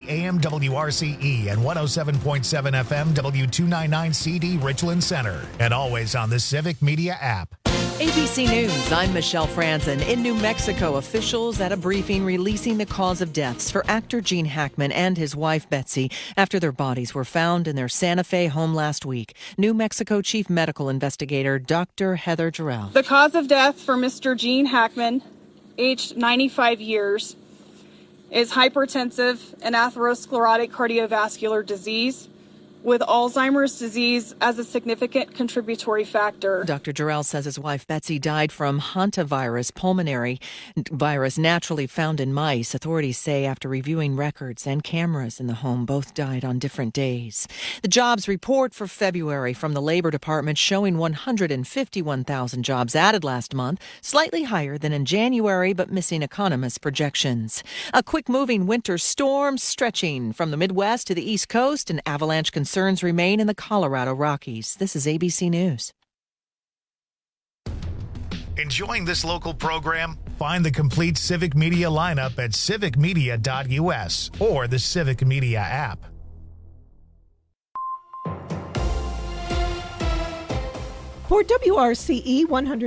AM WRCE and 107.7 FM W299CD Richland Center. And always on the Civic Media app. ABC News, I'm Michelle Franzen. In New Mexico, officials at a briefing releasing the cause of deaths for actor Gene Hackman and his wife Betsy after their bodies were found in their Santa Fe home last week. New Mexico Chief Medical Investigator Dr. Heather Jarrell. The cause of death for Mr. Gene Hackman, aged 95 years, is hypertensive and atherosclerotic cardiovascular disease, with Alzheimer's disease as a significant contributory factor. Dr. Jarrell says his wife Betsy died from hantavirus pulmonary virus naturally found in mice. Authorities say after reviewing records and cameras in the home, both died on different days. The jobs report for February from the Labor Department showing 151,000 jobs added last month, slightly higher than in January, but missing economists' projections. A quick-moving winter storm stretching from the Midwest to the East Coast, and avalanche concerns remain in the Colorado Rockies. This is ABC News. Enjoying this local program? Find the complete Civic Media lineup at civicmedia.us or the Civic Media app. For WRCE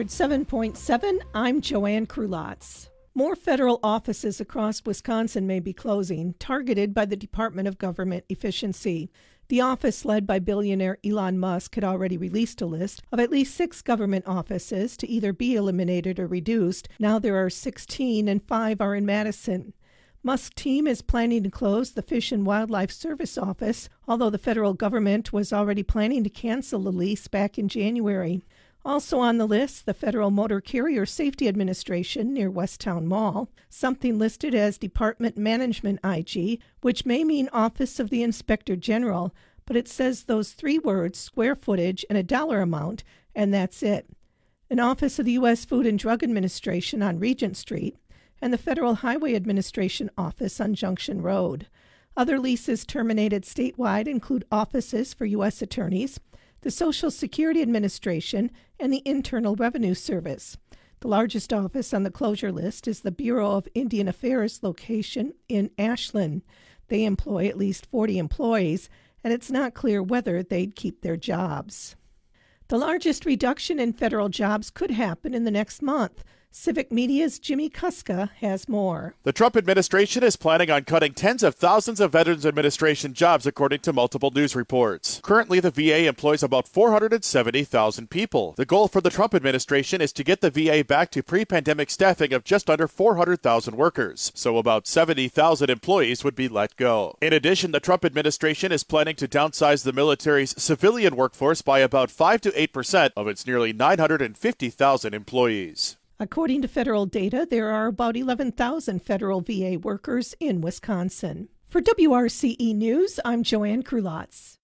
107.7, I'm Joanne Krulotz. More federal offices across Wisconsin may be closing, targeted by the Department of Government Efficiency. The office led by billionaire Elon Musk had already released a list of at least 6 government offices to either be eliminated or reduced. Now there are 16 and 5 are in Madison. Musk's team is planning to close the Fish and Wildlife Service office, although the federal government was already planning to cancel the lease back in January. Also on the list, the Federal Motor Carrier Safety Administration near Westtown Mall, something listed as Department Management IG, which may mean Office of the Inspector General, but it says those 3 words, square footage, and a dollar amount, and that's it. An Office of the U.S. Food and Drug Administration on Regent Street, and the Federal Highway Administration office on Junction Road. Other leases terminated statewide include offices for U.S. attorneys, the Social Security Administration, and the Internal Revenue Service. The largest office on the closure list is the Bureau of Indian Affairs location in Ashland. They employ at least 40 employees, and it's not clear whether they'd keep their jobs. The largest reduction in federal jobs could happen in the next month. Civic Media's Jimmy Kuska has more. The Trump administration is planning on cutting tens of thousands of Veterans Administration jobs, according to multiple news reports. Currently, the VA employs about 470,000 people. The goal for the Trump administration is to get the VA back to pre-pandemic staffing of just under 400,000 workers, so about 70,000 employees would be let go. In addition, the Trump administration is planning to downsize the military's civilian workforce by about 5 to 8% of its nearly 950,000 employees. According to federal data, there are about 11,000 federal VA workers in Wisconsin. For WRCE News, I'm Joanne Krulotz.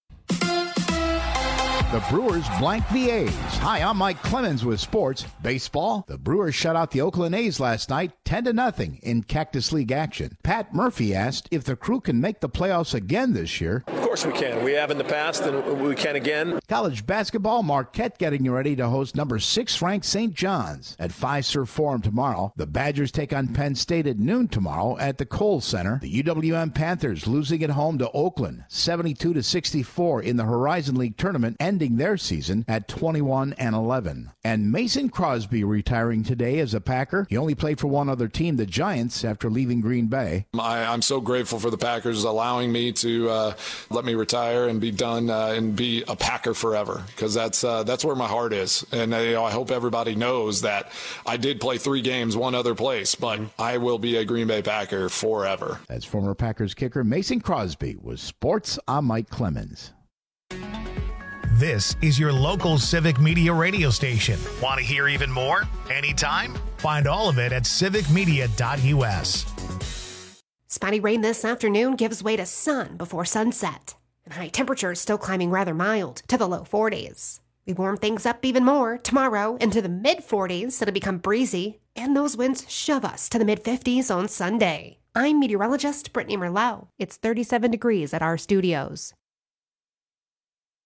The Brewers blank the A's. Hi, I'm Mike Clemens with sports. Baseball, the Brewers shut out the Oakland A's last night 10-0 in Cactus League action. Pat Murphy asked if the Crew can make the playoffs again this year. Of course we can. We have in the past, and we can again. College basketball, Marquette getting ready to host number 6 ranked St. John's at Fiserv Forum tomorrow. The Badgers take on Penn State at noon tomorrow at the Kohl Center. The UWM Panthers losing at home to Oakland 72-64 in the Horizon League tournament, ending their season at 21-11. And Mason Crosby retiring today as a Packer. He only played for one other team, the Giants, after leaving Green Bay. I'm so grateful for the Packers allowing me to let me retire and be done and be a Packer forever, because that's where my heart is. And I hope everybody knows that I did play 3 games one other place, but I will be a Green Bay Packer forever. As former Packers kicker Mason Crosby with Sports, I'm Mike Clemens. This is your local Civic Media radio station. Want to hear even more? Anytime? Find all of it at civicmedia.us. Spotty rain this afternoon gives way to sun before sunset. And high temperatures still climbing rather mild to the low 40s. We warm things up even more tomorrow into the mid-40s. It'll become breezy. And those winds shove us to the mid-50s on Sunday. I'm meteorologist Brittany Merlot. It's 37 degrees at our studios.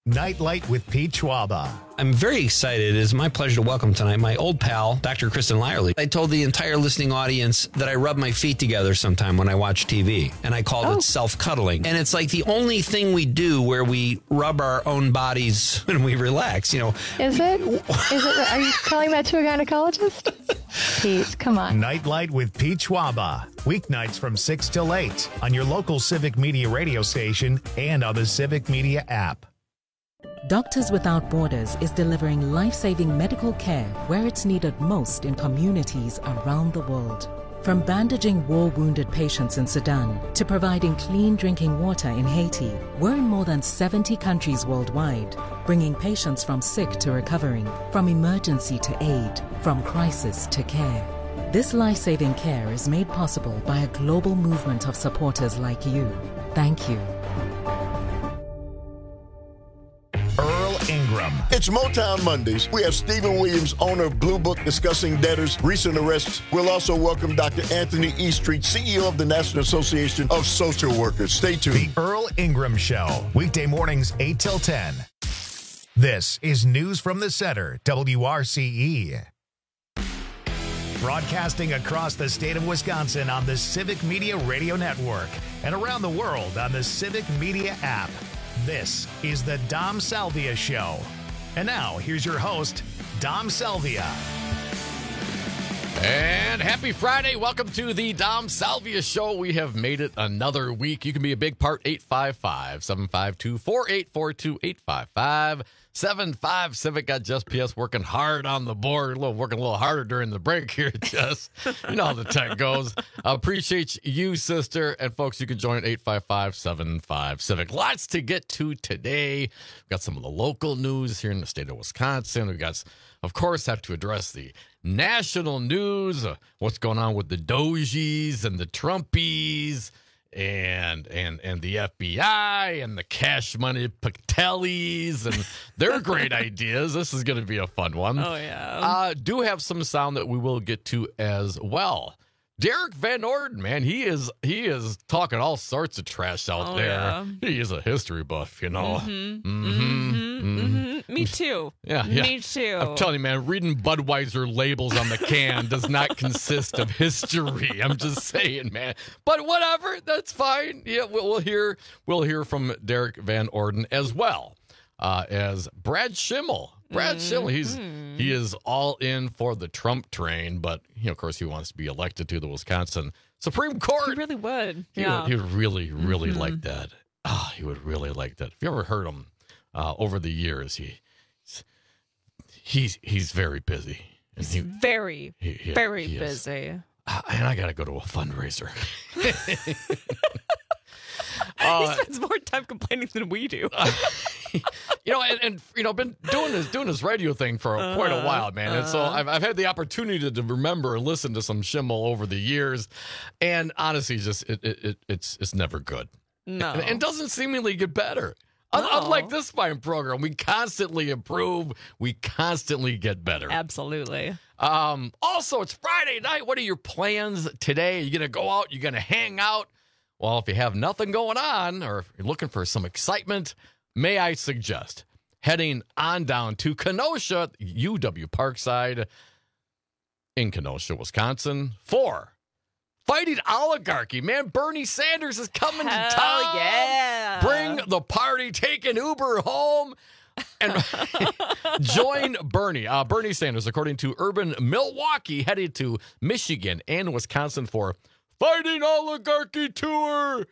Nightlight with Pete Schwaba. I'm very excited. It is my pleasure to welcome tonight my old pal, Dr. Kristen Lyerly. I told the entire listening audience that I rub my feet together sometime when I watch TV, and I called it self-cuddling. And it's like the only thing we do where we rub our own bodies when we relax, you know. Is it? Are you telling that to a gynecologist? Pete, come on. Nightlight with Pete Schwaba. Weeknights from 6 till 8 on your local Civic Media radio station and on the Civic Media app. Doctors Without Borders is delivering life-saving medical care where it's needed most in communities around the world. From bandaging war-wounded patients in Sudan to providing clean drinking water in Haiti, we're in more than 70 countries worldwide, bringing patients from sick to recovering, from emergency to aid, from crisis to care. This life-saving care is made possible by a global movement of supporters like you. Thank you. Earl Ingram. It's Motown Mondays. We have Stephen Williams, owner of Blue Book, discussing debtors' recent arrests. We'll also welcome Dr. Anthony Eastreet, CEO of the National Association of Social Workers. Stay tuned. The Earl Ingram Show, weekday mornings 8 till 10. This is News from the Center, WRCE. Broadcasting across the state of Wisconsin on the Civic Media Radio Network and around the world on the Civic Media app. This is the Dom Salvia Show. And now, here's your host, Dom Salvia. And happy Friday. Welcome to the Dom Salvia Show. We have made it another week. You can be a big part, 855-752-4842, 855-75 Civic. Got Jess PS working hard on the board, working a little harder during the break here, Jess. You know how the tech goes. Appreciate you, sister. And folks, you can join 855-75 Civic. Lots to get to today. We've got some of the local news here in the state of Wisconsin. We've got, of course, have to address the national news, what's going on with the Dojies and the Trumpies and the FBI and the cash money Patelis and their great ideas. This is going to be a fun one. Oh, yeah. Do have some sound that we will get to as well. Derek Van Orden, man, he is talking all sorts of trash out there. Yeah. He is a history buff, you know. Me too. Yeah. Me too. I'm telling you, man, reading Budweiser labels on the can does not consist of history. I'm just saying, man. But whatever, that's fine. Yeah, we'll hear from Derek Van Orden as well as Brad Schimmel. Brad Schimmel, he is all in for the Trump train, but of course he wants to be elected to the Wisconsin Supreme Court. He really would. He would really like that. Oh, he would really like that. If you ever heard him over the years, he's very busy. And he's very busy. And I got to go to a fundraiser. He spends more time complaining than we do. Been doing this radio thing for quite a while, man. And so I've had the opportunity to remember and listen to some Schimmel over the years, and honestly, just it's never good. No, and doesn't seemingly get better. No. Unlike this fine program, we constantly improve. We constantly get better. Absolutely. Also, it's Friday night. What are your plans today? Are you going to go out? You're going to hang out? Well, if you have nothing going on or if you're looking for some excitement, may I suggest heading on down to Kenosha, UW Parkside in Kenosha, Wisconsin, for Fighting Oligarchy. Man, Bernie Sanders is coming to town. Yeah. Bring the party, take an Uber home, and join Bernie. Bernie Sanders, according to Urban Milwaukee, headed to Michigan and Wisconsin for Fighting Oligarchy Tour.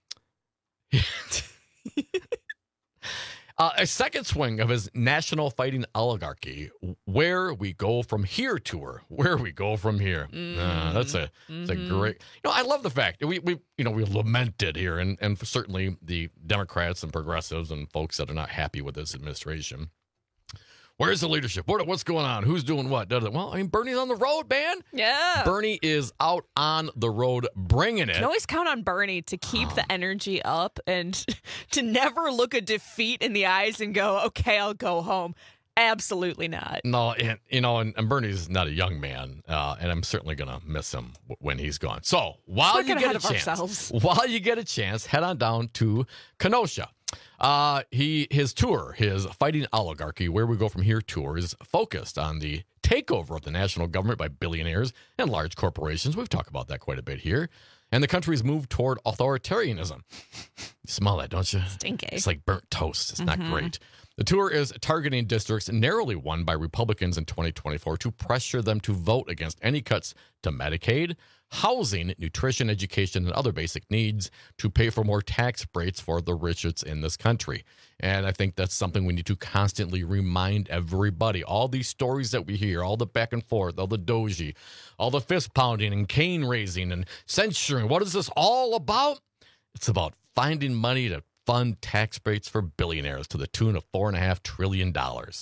A second swing of his National Fighting Oligarchy, Where We Go From Here tour. Where we go from here. That's a great. I love the fact that we lamented here, and certainly the Democrats and progressives and folks that are not happy with this administration. Where's the leadership? What's going on? Who's doing what? Well, Bernie's on the road, man. Yeah. Bernie is out on the road bringing it. You can always count on Bernie to keep the energy up and to never look a defeat in the eyes and go, okay, I'll go home. Absolutely not. No, and Bernie's not a young man, and I'm certainly going to miss him when he's gone. So while you get a chance, head on down to Kenosha. His tour, his Fighting Oligarchy, Where We Go From Here tour, is focused on the takeover of the national government by billionaires and large corporations. We've talked about that quite a bit here. And the country's move toward authoritarianism. You smell that, don't you? Stinky. It's like burnt toast. It's not great. The tour is targeting districts narrowly won by Republicans in 2024 to pressure them to vote against any cuts to Medicaid, housing, nutrition, education, and other basic needs to pay for more tax breaks for the richest in this country. And I think that's something we need to constantly remind everybody. All these stories that we hear, all the back and forth, all the doji, all the fist pounding and cane raising and censuring. What is this all about? It's about finding money to fund tax breaks for billionaires to the tune of $4.5 trillion.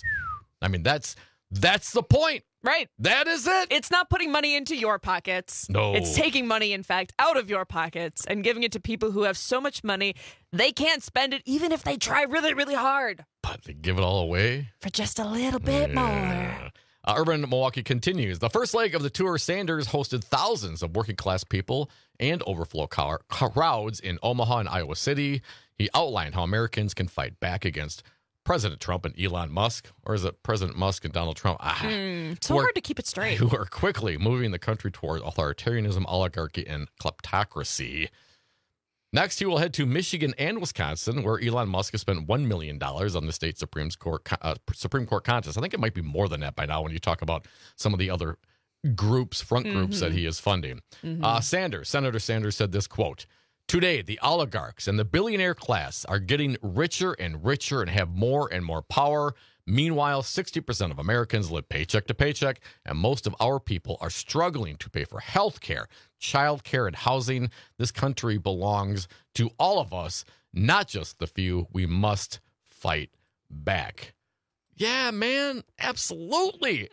I mean, that's the point. Right. That is it. It's not putting money into your pockets. No. It's taking money, in fact, out of your pockets and giving it to people who have so much money they can't spend it even if they try really, really hard. But they give it all away For just a little bit more. Urban Milwaukee continues. The first leg of the tour, Sanders hosted thousands of working class people and overflow crowds in Omaha and Iowa City. He outlined how Americans can fight back against President Trump and Elon Musk, or is it President Musk and Donald Trump? So hard to keep it straight. Who are quickly moving the country toward authoritarianism, oligarchy, and kleptocracy. Next, he will head to Michigan and Wisconsin, where Elon Musk has spent $1 million on the state Supreme Court contest. I think it might be more than that by now when you talk about some of the other groups, front groups that he is funding. Senator Sanders said this, quote, "Today, the oligarchs and the billionaire class are getting richer and richer and have more and more power. Meanwhile, 60% of Americans live paycheck to paycheck, and most of our people are struggling to pay for health care, child care, and housing. This country belongs to all of us, not just the few. We must fight back." Yeah, man, absolutely.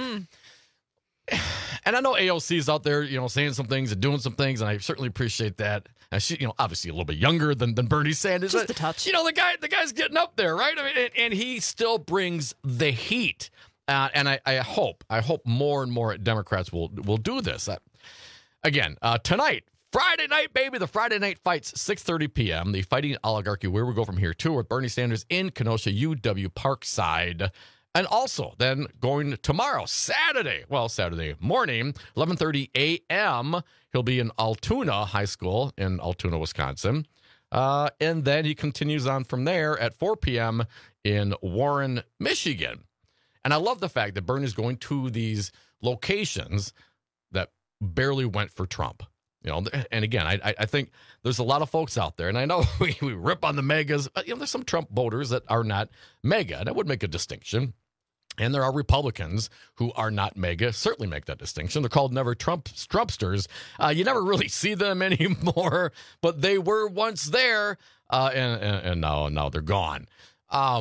And I know AOC's out there, saying some things and doing some things, and I certainly appreciate that. And she, obviously a little bit younger than Bernie Sanders. Just a touch. The guy's getting up there, right? I mean, and he still brings the heat. And I hope more and more Democrats will do this. Again, tonight, Friday night, baby, the Friday night fights, 6:30 p.m. The Fighting Oligarchy, Where We Go From Here tour with Bernie Sanders in Kenosha, UW Parkside. And also, then going tomorrow, Saturday morning, 11:30 a.m., he'll be in Altoona High School in Altoona, Wisconsin. And then he continues on from there at 4 p.m. in Warren, Michigan. And I love the fact that Bernie's going to these locations that barely went for Trump. And again, I think there's a lot of folks out there, and I know we rip on the megas, but there's some Trump voters that are not mega, and I would make a distinction. And there are Republicans who are not mega, certainly make that distinction. They're called never Trumpsters. You never really see them anymore, but they were once there, and now they're gone. I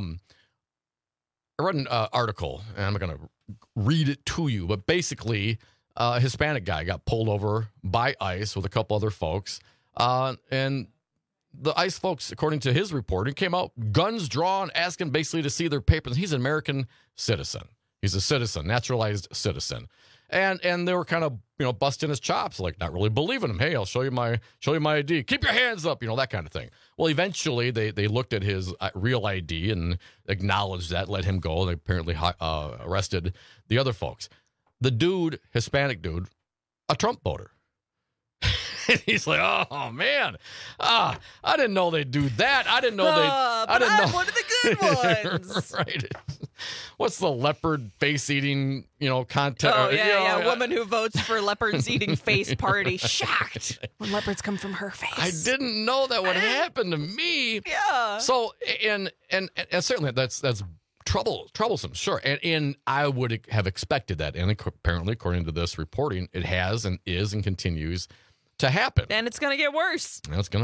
read an article, and I'm not going to read it to you, but basically a Hispanic guy got pulled over by ICE with a couple other folks, and the ICE folks, according to his reporting, came out, guns drawn, asking basically to see their papers. He's an American citizen. He's a citizen, naturalized citizen. And they were kind of, busting his chops, like not really believing him. Hey, I'll show you my ID. Keep your hands up, that kind of thing. Well, eventually they looked at his real ID and acknowledged that, let him go. They apparently arrested the other folks. The dude, Hispanic dude, a Trump voter. And he's like, "Oh man, I didn't know they'd do that. I didn't know I'm one of the good ones." Right? What's the leopard face eating, contest? Oh yeah. Woman who votes for leopards eating face party, shocked when leopards come from her face. I didn't know that would happen to me. Yeah. So and certainly that's troublesome, sure. And I would have expected that, and apparently, according to this reporting, it has and is and continues to happen. And it's going to get worse.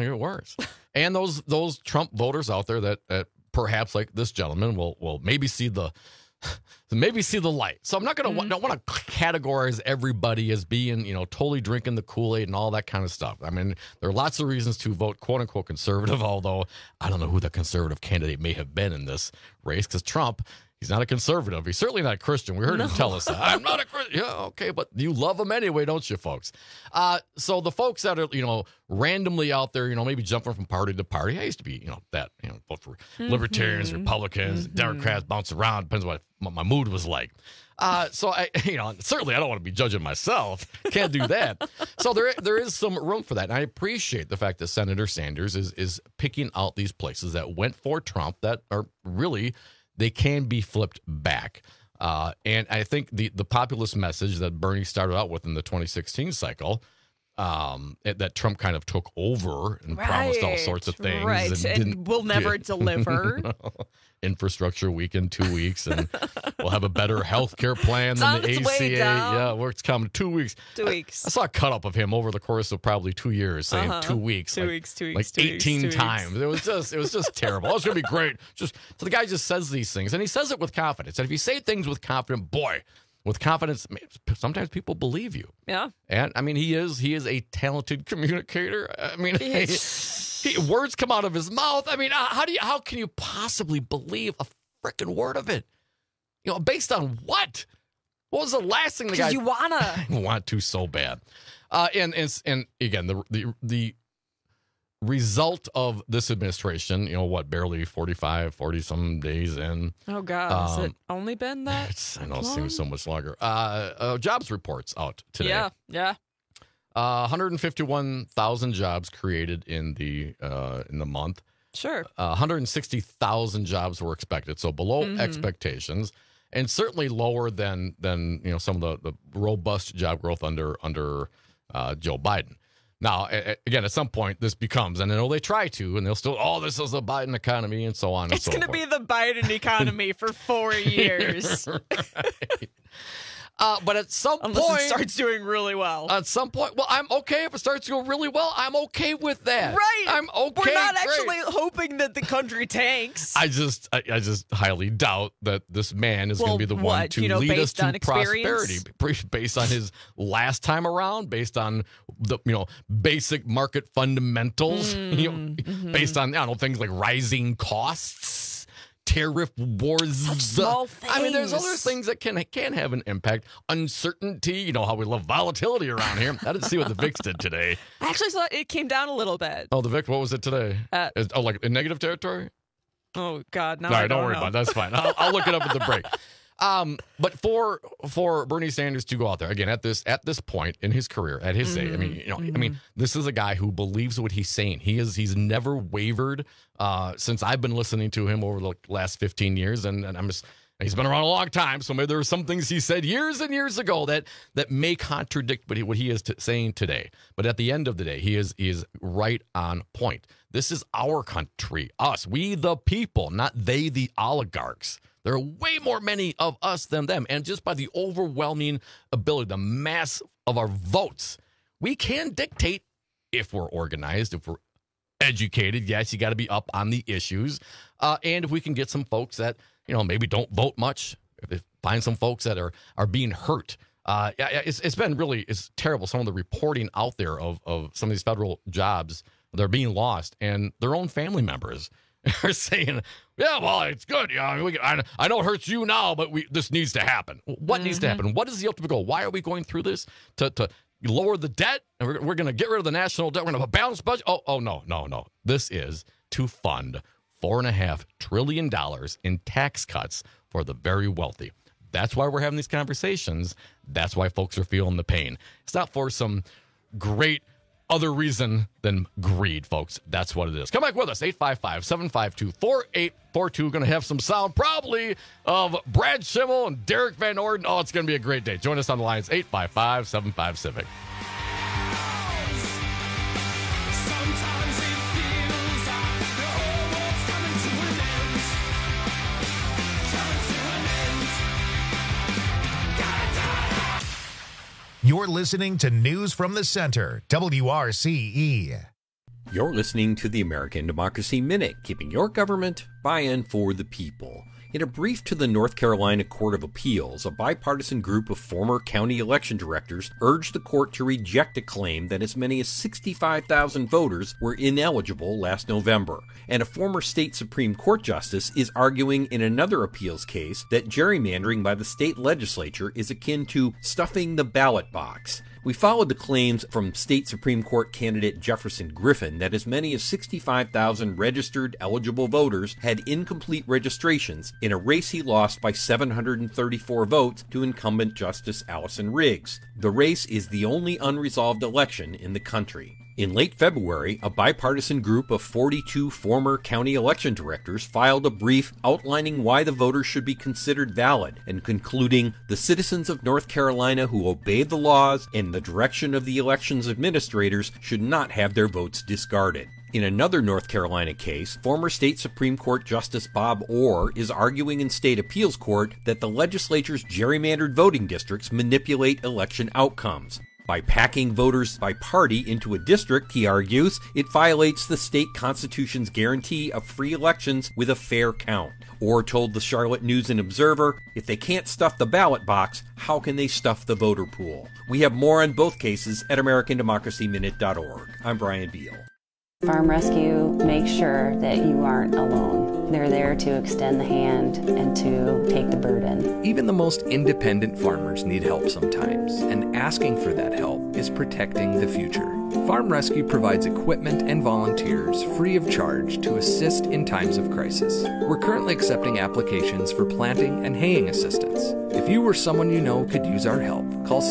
And those Trump voters out there that perhaps, like this gentleman, will maybe see the light. So I'm not going to don't want to categorize everybody as being, totally drinking the Kool-Aid and all that kind of stuff. I mean, there are lots of reasons to vote quote unquote conservative, although I don't know who the conservative candidate may have been in this race, because Trump, He's not a conservative. He's certainly not a Christian. We heard him tell us that. I'm not a Christian. Yeah, okay, but you love him anyway, don't you, folks? So the folks that are, randomly out there, maybe jumping from party to party. I used to be, vote for libertarians, Republicans, Democrats, bounce around. Depends what my mood was like. So certainly I don't want to be judging myself. Can't do that. So there is some room for that. And I appreciate the fact that Senator Sanders is picking out these places that went for Trump that are really, they can be flipped back. And I think the populist message that Bernie started out with in the 2016 cycle, that Trump kind of took over and promised all sorts of things. Right, and will never deliver. Infrastructure week in 2 weeks, and we'll have a better health care plan than the ACA. Yeah, it's coming 2 weeks. 2 weeks. I saw a cut-up of him over the course of probably 2 years saying 2 weeks. 2 weeks, 2 Like weeks. 18 times. It was just terrible. Oh, it's going to be great. So the guy just says these things, and he says it with confidence. And if you say things with confidence, with confidence, sometimes people believe you. Yeah. And I mean, he is a talented communicator. I mean, words come out of his mouth. I mean, how can you possibly believe a freaking word of it? Based on what? What was the last thing the guy? Because you wanna. I want to so bad. And again, the result of this administration, barely 40 some days in. Oh God, has it only been that? I know it seems so much longer. Jobs reports out today. Yeah. 151,000 jobs created in the month. Sure. 160,000 jobs were expected, so below expectations, and certainly lower than some of the robust job growth under Joe Biden. Now, again, at some point, this becomes, and I know they try to, and they'll still, this is the Biden economy, and so on and so forth. It's going to be the Biden economy for 4 years. Right. But at some point... Unless it starts doing really well. At some point... Well, I'm okay if it starts to go really well. I'm okay with that. Right. I'm okay. We're not actually hoping that the country tanks. I just highly doubt that this man is going to be the one to lead us to prosperity. Based on his last time around, based on the basic market fundamentals, based on things like rising costs. Tariff wars. Small things. I mean, there's other things that can have an impact. Uncertainty. You know how we love volatility around here. I didn't see what the VIX did today. I actually saw it came down a little bit. Oh, the VIX. What was it today? Like in negative territory? Oh God, no. All right, don't worry about it. That's fine. I'll look it up at the break. But for Bernie Sanders to go out there again at this point in his career, at his age, I mean, this is a guy who believes what he's saying. He's never wavered since I've been listening to him over the last 15 years, and he's been around a long time. So maybe there are some things he said years and years ago that may contradict what he is saying today. But at the end of the day, he is right on point. This is our country, us, we the people, not they the oligarchs. There are way many of us than them. And just by the overwhelming ability, the mass of our votes, we can dictate if we're organized, if we're educated. Yes, you got to be up on the issues. And if we can get some folks that, maybe don't vote much, if find some folks that are being hurt. It's been really, it's terrible. Some of the reporting out there of some of these federal jobs, they're being lost, and their own family members are saying, yeah, well, it's good. I know it hurts you now, but this needs to happen. What needs to happen? What is the ultimate goal? Why are we going through this? To lower the debt? And we're going to get rid of the national debt. We're going to have a balanced budget? Oh, no. This is to fund $4.5 trillion in tax cuts for the very wealthy. That's why we're having these conversations. That's why folks are feeling the pain. It's not for some great other reason than greed, folks. That's what it is. Come back with us, 855-752-4842. Going to have some sound probably of Brad Schimmel and Derek Van Orden. Oh, it's going to be a great day. Join us on the lines, 855-75-CIVIC. You're listening to News from the Center, WRCE. You're listening to the American Democracy Minute, keeping your government by and for the people. In a brief to the North Carolina Court of Appeals, a bipartisan group of former county election directors urged the court to reject a claim that as many as 65,000 voters were ineligible last November. And a former state Supreme Court justice is arguing in another appeals case that gerrymandering by the state legislature is akin to stuffing the ballot box. We followed the claims from state Supreme Court candidate Jefferson Griffin that as many as 65,000 registered eligible voters had incomplete registrations in a race he lost by 734 votes to incumbent Justice Allison Riggs. The race is the only unresolved election in the country. In late February, a bipartisan group of 42 former county election directors filed a brief outlining why the voters should be considered valid and concluding the citizens of North Carolina who obey the laws and the direction of the elections administrators should not have their votes discarded. In another North Carolina case, former state Supreme Court Justice Bob Orr is arguing in state appeals court that the legislature's gerrymandered voting districts manipulate election outcomes. By packing voters by party into a district, he argues, it violates the state constitution's guarantee of free elections with a fair count. Orr told the Charlotte News and Observer, if they can't stuff the ballot box, how can they stuff the voter pool? We have more on both cases at AmericanDemocracyMinute.org. I'm Brian Beal. Farm Rescue makes sure that you aren't alone. They're there to extend the hand and to take the burden. Even the most independent farmers need help sometimes, and asking for that help is protecting the future. Farm Rescue provides equipment and volunteers free of charge to assist in times of crisis. We're currently accepting applications for planting and haying assistance. If you or someone you know could use our help, call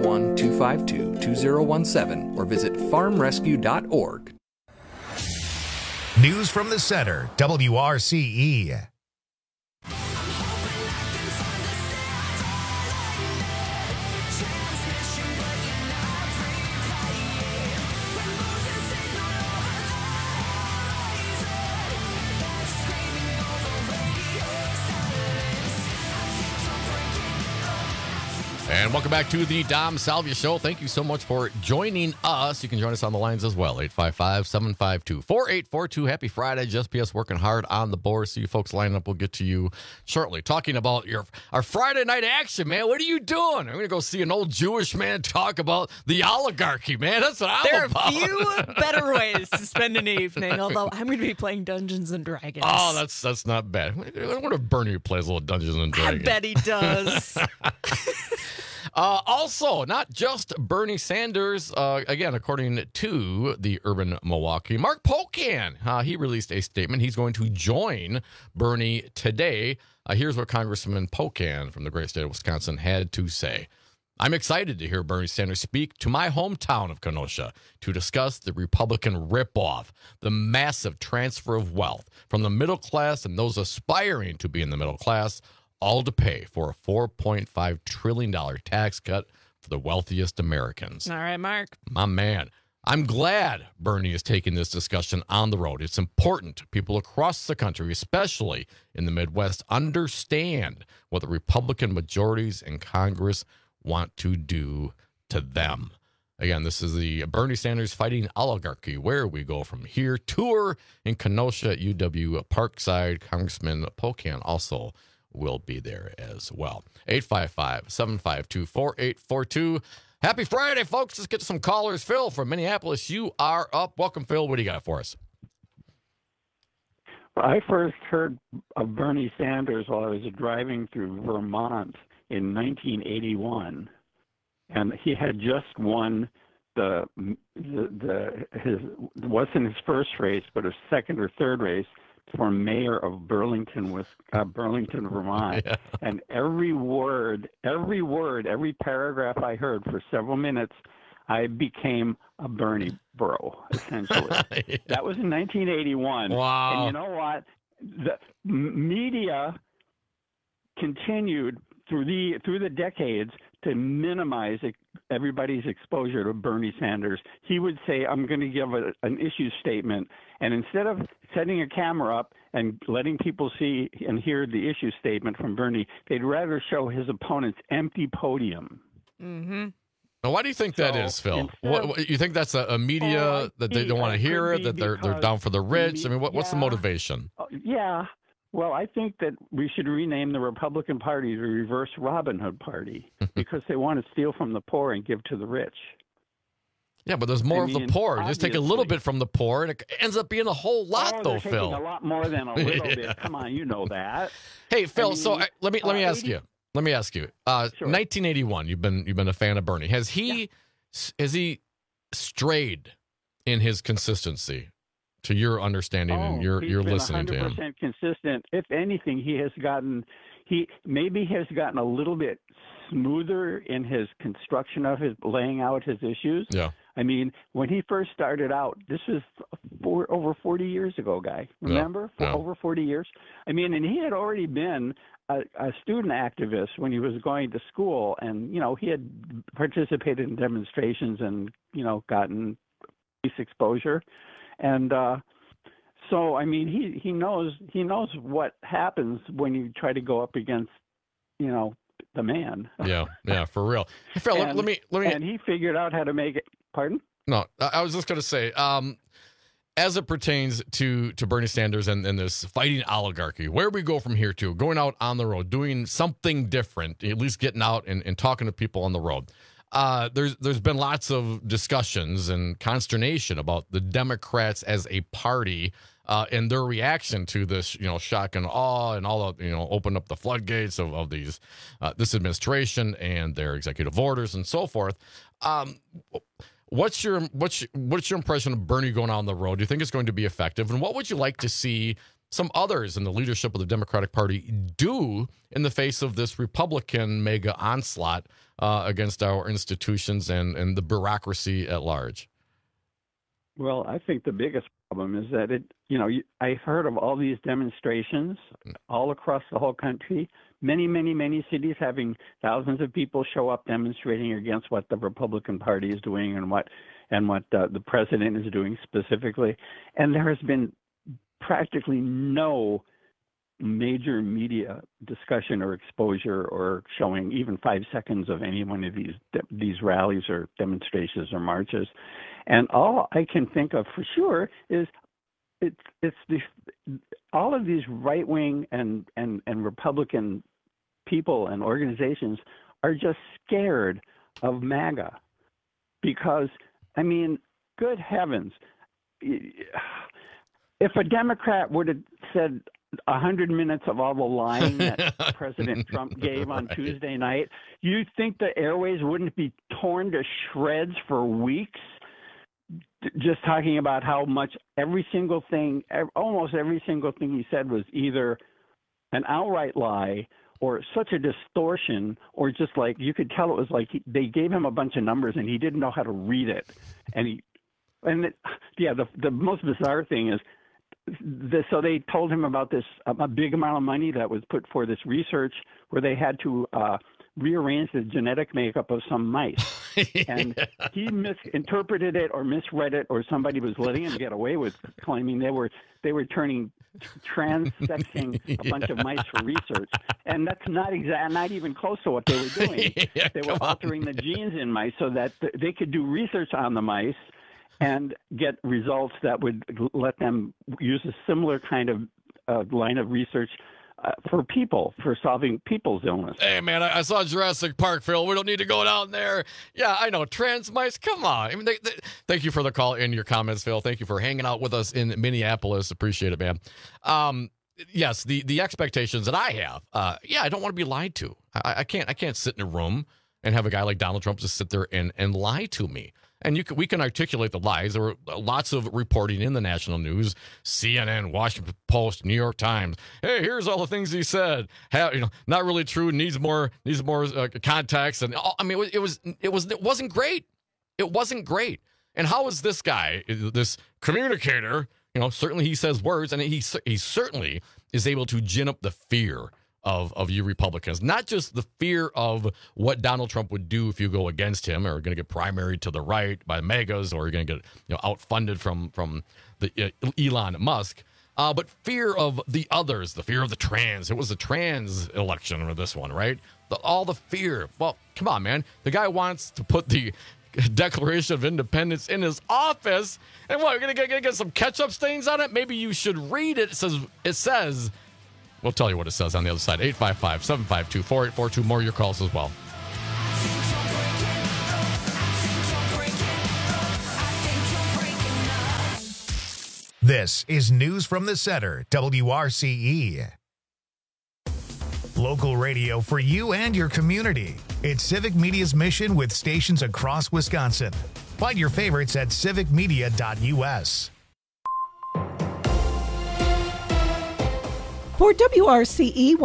701-252-2017 or visit farmrescue.org. News from the center, WRCE. And welcome back to the Dom Salvia Show. Thank you so much for joining us. You can join us on the lines as well, 855-752-4842. Happy Friday. Just PS working hard on the board. See you folks lining up. We'll get to you shortly. Talking about our Friday night action, man. What are you doing? I'm going to go see an old Jewish man talk about the oligarchy, man. That's what I'm about. There are a few better ways to spend an evening, although I'm going to be playing Dungeons and Dragons. Oh, that's not bad. I wonder if Bernie plays a little Dungeons and Dragons. I bet he does. Also, not just Bernie Sanders, again, according to the Urban Milwaukee, Mark Pocan, he released a statement. He's going to join Bernie today. Here's what Congressman Pocan from the great state of Wisconsin had to say. I'm excited to hear Bernie Sanders speak to my hometown of Kenosha to discuss the Republican ripoff, the massive transfer of wealth from the middle class and those aspiring to be in the middle class, all to pay for a $4.5 trillion tax cut for the wealthiest Americans. All right, Mark. My man. I'm glad Bernie is taking this discussion on the road. It's important people across the country, especially in the Midwest, understand what the Republican majorities in Congress want to do to them. Again, this is the Bernie Sanders Fighting Oligarchy, where we go from here. Tour in Kenosha at UW Parkside. Congressman Pocan also will be there as well. 855-752-4842. Happy Friday, folks. Let's get to some callers. Phil from Minneapolis, you are up. Welcome, Phil. What do you got for us? Well, I first heard of Bernie Sanders while I was driving through Vermont in 1981, and he had just won his wasn't his first race, but his second or third race for mayor of Burlington, Vermont. Yeah. And every word, every paragraph I heard for several minutes, I became a Bernie bro, essentially. Yeah. That was in 1981. Wow. And you know what? The media continued through the decades to minimize everybody's exposure to Bernie Sanders. He would say, I'm going to give an issue statement. And instead of setting a camera up and letting people see and hear the issue statement from Bernie, they'd rather show his opponent's empty podium. Mm-hmm. Now, why do you think that is, Phil? What, you think that's a media that they don't want to hear it, that they're down for the rich? I mean, what's the motivation? Yeah. Well, I think that we should rename the Republican Party the Reverse Robin Hood Party because they want to steal from the poor and give to the rich. Yeah, but there's more of the poor. Just take a little bit from the poor, and it ends up being a whole lot, though, Phil. Taking a lot more than a little bit. Come on, you know that. Hey, Phil. Let me ask you. Let me ask you. Sure. 1981. You've been a fan of Bernie. Has he strayed in his consistency? To your understanding and you're listening to him. He's been 100% consistent. If anything, he has gotten a little bit smoother in his construction of his laying out his issues. Yeah. I mean, when he first started out, this was over 40 years ago, guy. Remember? Over 40 years. I mean, and he had already been a student activist when he was going to school, and he had participated in demonstrations and gotten police exposure. And so, I mean, he knows what happens when you try to go up against, the man. Yeah, for real. Hey, Phil, let me. And he figured out how to make it. Pardon? No, I was just going to say, as it pertains to Bernie Sanders and this fighting oligarchy, where we go from here to going out on the road, doing something different, at least getting out and talking to people on the road. There's been lots of discussions and consternation about the Democrats as a party and their reaction to this, shock and awe and all of, open up the floodgates of these this administration and their executive orders and so forth. What's your impression of Bernie going on the road? Do you think it's going to be effective? And what would you like to see some others in the leadership of the Democratic Party do in the face of this Republican mega onslaught against our institutions and the bureaucracy at large? Well, I think the biggest problem is that I've heard of all these demonstrations all across the whole country, many, many, many cities having thousands of people show up demonstrating against what the Republican Party is doing and what the president is doing specifically. And there has been practically no major media discussion or exposure or showing even 5 seconds of any one of these rallies or demonstrations or marches. And all I can think of for sure is all of these right-wing and Republican people and organizations are just scared of MAGA because, I mean, good heavens, if a Democrat would have said 100 minutes of all the lying that President Trump gave on Tuesday night, you think the airways wouldn't be torn to shreds for weeks? Just talking about how much almost every single thing he said was either an outright lie or such a distortion, or just like you could tell it was like they gave him a bunch of numbers and he didn't know how to read it. The most bizarre thing is, so they told him about this a big amount of money that was put for this research where they had to rearrange the genetic makeup of some mice. And he misinterpreted it or misread it, or somebody was letting him get away with claiming they were transsexing a bunch of mice for research. And that's not even close to what they were doing. They were altering the genes in mice so that they could do research on the mice and get results that would let them use a similar kind of line of research for solving people's illness. Hey, man, I saw Jurassic Park, Phil. We don't need to go down there. Yeah, I know. Trans mice, come on. I mean, thank you for the call and your comments, Phil. Thank you for hanging out with us in Minneapolis. Appreciate it, man. Yes, the expectations that I have, I don't want to be lied to. I can't sit in a room and have a guy like Donald Trump just sit there and lie to me. And we can articulate the lies. There were lots of reporting in the national news, CNN, Washington Post, New York Times. Hey, here's all the things he said. Not really true. Needs more context. And I mean, it wasn't great. It wasn't great. And how is this guy, this communicator? Certainly he says words, and he certainly is able to gin up the fear of you Republicans, not just the fear of what Donald Trump would do if you go against him, or going to get primaried to the right by megas, or you're going to get outfunded from the Elon Musk, but fear of the others, the fear of the trans. It was the trans election or this one, right? All the fear. Well, come on, man. The guy wants to put the Declaration of Independence in his office, and what, you're going to get some ketchup stains on it? Maybe you should read it. It says We'll tell you what it says on the other side. 855-752-4842. More of your calls as well. This is News from the Center, WRCE. Local radio for you and your community. It's Civic Media's mission with stations across Wisconsin. Find your favorites at civicmedia.us. For WRCE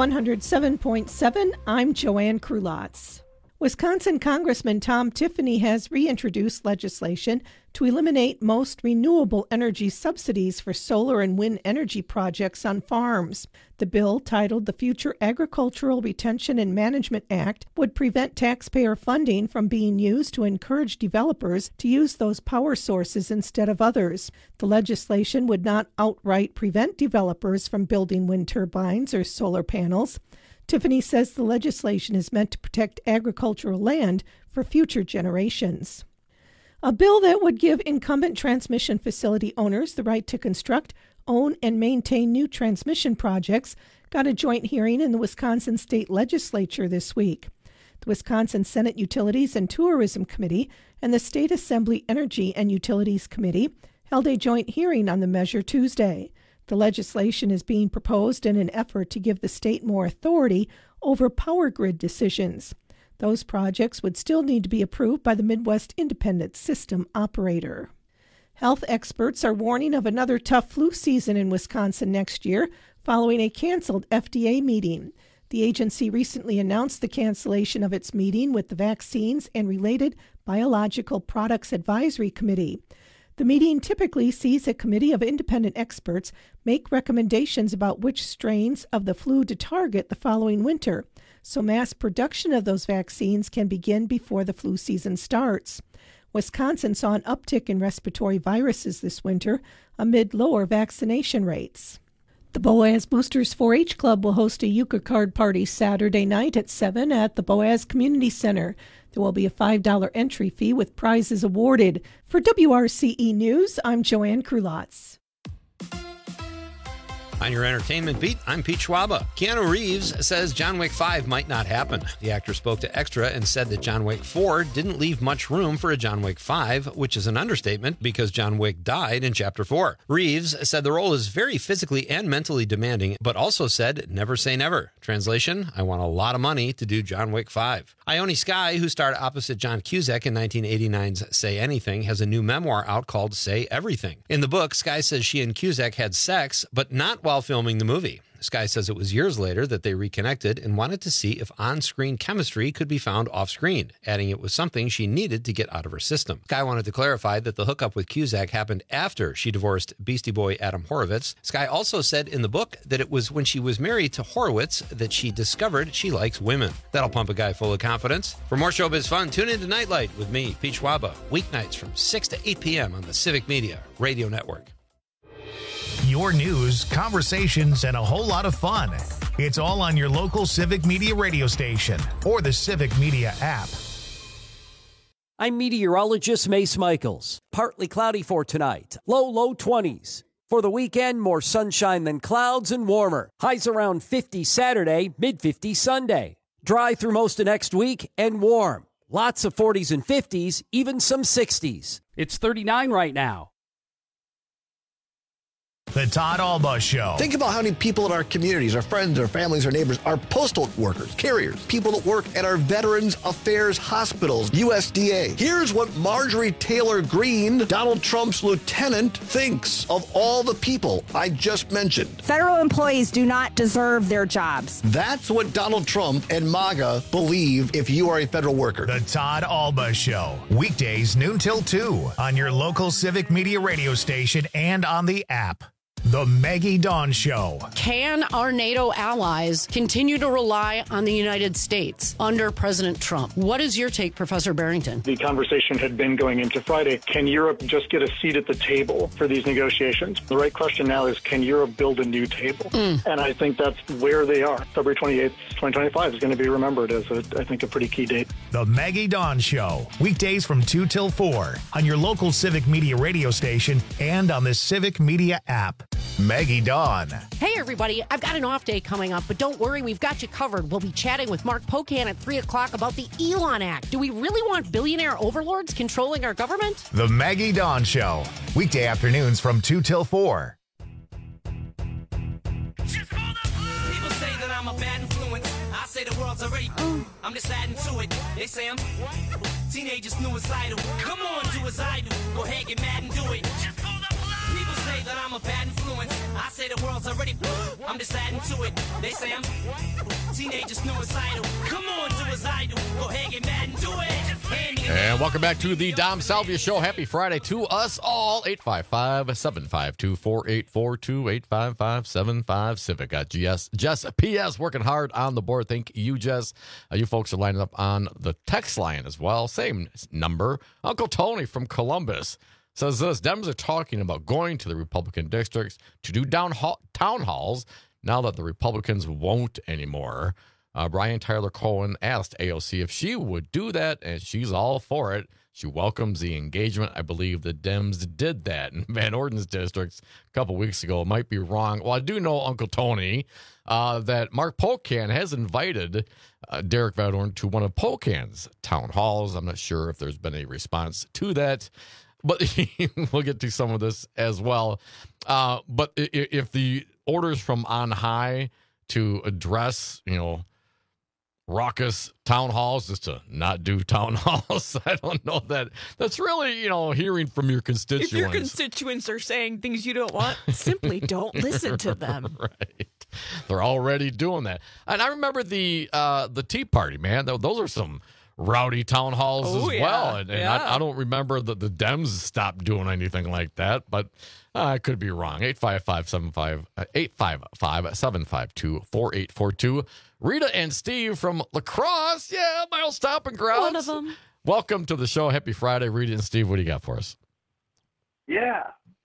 107.7, I'm Joanne Krulotz. Wisconsin Congressman Tom Tiffany has reintroduced legislation to eliminate most renewable energy subsidies for solar and wind energy projects on farms. The bill, titled the Future Agricultural Retention and Management Act, would prevent taxpayer funding from being used to encourage developers to use those power sources instead of others. The legislation would not outright prevent developers from building wind turbines or solar panels. Tiffany says the legislation is meant to protect agricultural land for future generations. A bill that would give incumbent transmission facility owners the right to construct, own, and maintain new transmission projects got a joint hearing in the Wisconsin State Legislature this week. The Wisconsin Senate Utilities and Tourism Committee and the State Assembly Energy and Utilities Committee held a joint hearing on the measure Tuesday. The legislation is being proposed in an effort to give the state more authority over power grid decisions. Those projects would still need to be approved by the Midwest Independent System Operator. Health experts are warning of another tough flu season in Wisconsin next year following a canceled FDA meeting. The agency recently announced the cancellation of its meeting with the Vaccines and Related Biological Products Advisory Committee. The meeting typically sees a committee of independent experts make recommendations about which strains of the flu to target the following winter, so mass production of those vaccines can begin before the flu season starts. Wisconsin saw an uptick in respiratory viruses this winter amid lower vaccination rates. The Boaz Boosters 4-H Club will host a euchre card party Saturday night at 7 at the Boaz Community Center. There will be a $5 entry fee with prizes awarded. For WRCE News, I'm Joanne Krulotz. On your entertainment beat, I'm Pete Schwaba. Keanu Reeves says John Wick 5 might not happen. The actor spoke to Extra and said that John Wick 4 didn't leave much room for a John Wick 5, which is an understatement because John Wick died in Chapter 4. Reeves said the role is very physically and mentally demanding, but also said, never say never. Translation, I want a lot of money to do John Wick 5. Ione Skye, who starred opposite John Cusack in 1989's Say Anything, has a new memoir out called Say Everything. In the book, Skye says she and Cusack had sex, but not while filming the movie. Skye says it was years later that they reconnected and wanted to see if on-screen chemistry could be found off-screen, adding it was something she needed to get out of her system. Skye wanted to clarify that the hookup with Cusack happened after she divorced Beastie Boy Adam Horovitz. Skye also said in the book that it was when she was married to Horowitz that she discovered she likes women. That'll pump a guy full of confidence. For more showbiz fun, tune in to Nightlight with me, Pete Schwaba, weeknights from 6 to 8 p.m. on the Civic Media Radio Network. Your news, conversations, and a whole lot of fun. It's all on your local Civic Media radio station or the Civic Media app. I'm meteorologist Mace Michaels. Partly cloudy for tonight. Low 20s. For the weekend, more sunshine than clouds and warmer. Highs around 50 Saturday, mid-50 Sunday. Dry through most of next week and warm. Lots of 40s and 50s, even some 60s. It's 39 right now. The Todd Alba Show. Think about how many people in our communities, our friends, our families, our neighbors, are postal workers, carriers, people that work at our Veterans Affairs hospitals, USDA. Here's what Marjorie Taylor Greene, Donald Trump's lieutenant, thinks of all the people I just mentioned. Federal employees do not deserve their jobs. That's what Donald Trump and MAGA believe if you are a federal worker. The Todd Alba Show. Weekdays noon till 2 on your local Civic Media radio station and on the app. The Maggie Dawn Show. Can our NATO allies continue to rely on the United States under President Trump? What is your take, Professor Barrington? The conversation had been going into Friday. Can Europe just get a seat at the table for these negotiations? The right question now is, can Europe build a new table? And I think that's where they are. February 28th, 2025 is going to be remembered as, I think, a pretty key date. The Maggie Dawn Show. Weekdays from 2 till 4 on your local Civic Media radio station and on the Civic Media app. Maggie Dawn. Hey, everybody. I've got an off day coming up, but don't worry, we've got you covered. We'll be chatting with Mark Pocan at 3 o'clock about the Elon Act. Do we really want billionaire overlords controlling our government? The Maggie Dawn Show. Weekday afternoons from 2 till 4. People say that I'm a bad influence. I say the world's already. I'm just adding to it. They say I'm teenagers suicidal. Come on, do as I do. Go ahead, get mad and do it. People say that I'm a bad influence. I say the world's already. I'm just adding to it. They say I'm teenagers suicidal. Come on, do as I do. Go ahead, get mad and do it. And welcome back to the Dom Salvia Show. Happy Friday to us all. 855-752-4842, 855-75-CIVIC. Got Jess P.S. working hard on the board. Thank you, Jess. You folks are lining up on the text line as well. Same number. Uncle Tony from Columbus says this: Dems are talking about going to the Republican districts to do town halls now that the Republicans won't anymore. Brian Tyler Cohen asked AOC if she would do that, and she's all for it. She welcomes the engagement. I believe the Dems did that in Van Orden's districts a couple weeks ago. It might be wrong. Well, I do know, Uncle Tony, that Mark Pocan has invited Derek Van Orden to one of Pocan's town halls. I'm not sure if there's been a response to that, but we'll get to some of this as well. But if the orders from on high to address, raucous town halls, just to not do town halls, I don't know that that's really, hearing from your constituents. If your constituents are saying things you don't want, simply don't listen to them. Right. They're already doing that. And I remember the Tea Party, man. Those are some rowdy town halls as well. And I don't remember that the Dems stopped doing anything like that, but I could be wrong. 855-752-4842. Rita and Steve from La Crosse. Yeah, my old stomping grounds. One of them. Welcome to the show. Happy Friday. Rita and Steve, what do you got for us? Yeah.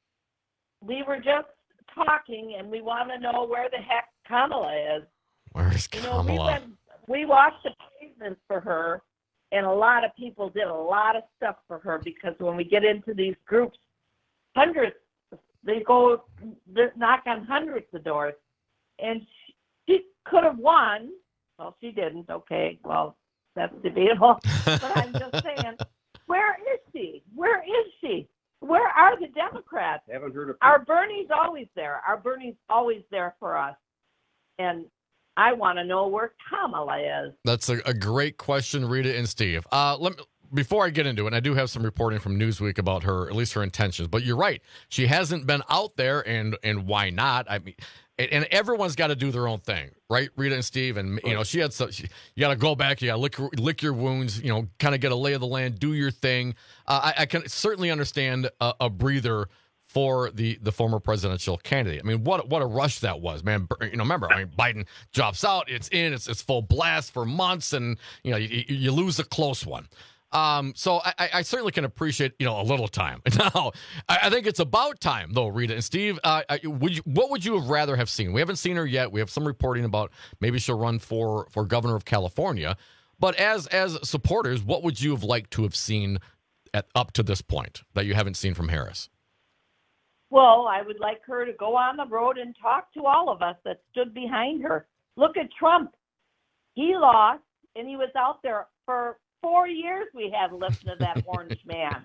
We were just talking, and we want to know where the heck Kamala is. Where's Kamala? We washed the pavements for her, and a lot of people did a lot of stuff for her, because when we get into these groups, hundreds, they knock on hundreds of doors, and she could have won. Well, she didn't. Okay, well, that's debatable. But I'm just saying, where is she? Where is she? Where are the Democrats? Haven't heard of Our Bernie's always there. Our Bernie's always there for us. And I want to know where Kamala is. That's a great question, Rita and Steve. Before I get into it, I do have some reporting from Newsweek about her, at least her intentions. But you're right. She hasn't been out there, and why not? I mean, and everyone's got to do their own thing, right, Rita and Steve? And, she had you got to go back, you got to lick your wounds, kind of get a lay of the land, do your thing. I can certainly understand a breather for the former presidential candidate. I mean, what a rush that was, man. Remember, Biden drops out, it's full blast for months, and, you lose a close one. So I certainly can appreciate, a little time. Now, I think it's about time, though, Rita and Steve. What would you have rather have seen? We haven't seen her yet. We have some reporting about maybe she'll run for governor of California. But as supporters, what would you have liked to have seen up to this point that you haven't seen from Harris? Well, I would like her to go on the road and talk to all of us that stood behind her. Look at Trump. He lost, and he was out there for 4 years. We had to listen to that orange man.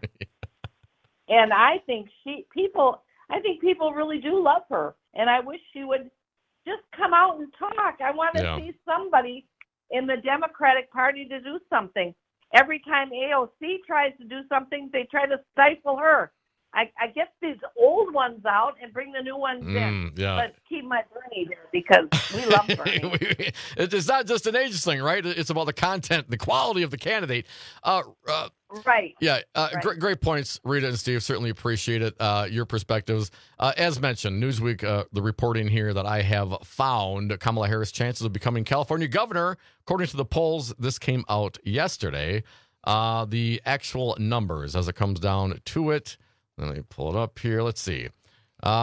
And I think people really do love her. And I wish she would just come out and talk. I want to see somebody in the Democratic Party to do something. Every time AOC tries to do something, they try to stifle her. I get these old ones out and bring the new ones in. Yeah. But keep my Bernie there, because we love Bernie. It's not just an age thing, right? It's about the content, the quality of the candidate. Right. Yeah. Right. Great points, Rita and Steve. Certainly appreciate it. Your perspectives. As mentioned, Newsweek, the reporting here that I have found, Kamala Harris' chances of becoming California governor, according to the polls, this came out yesterday. The actual numbers as it comes down to it. Let me pull it up here. Let's see.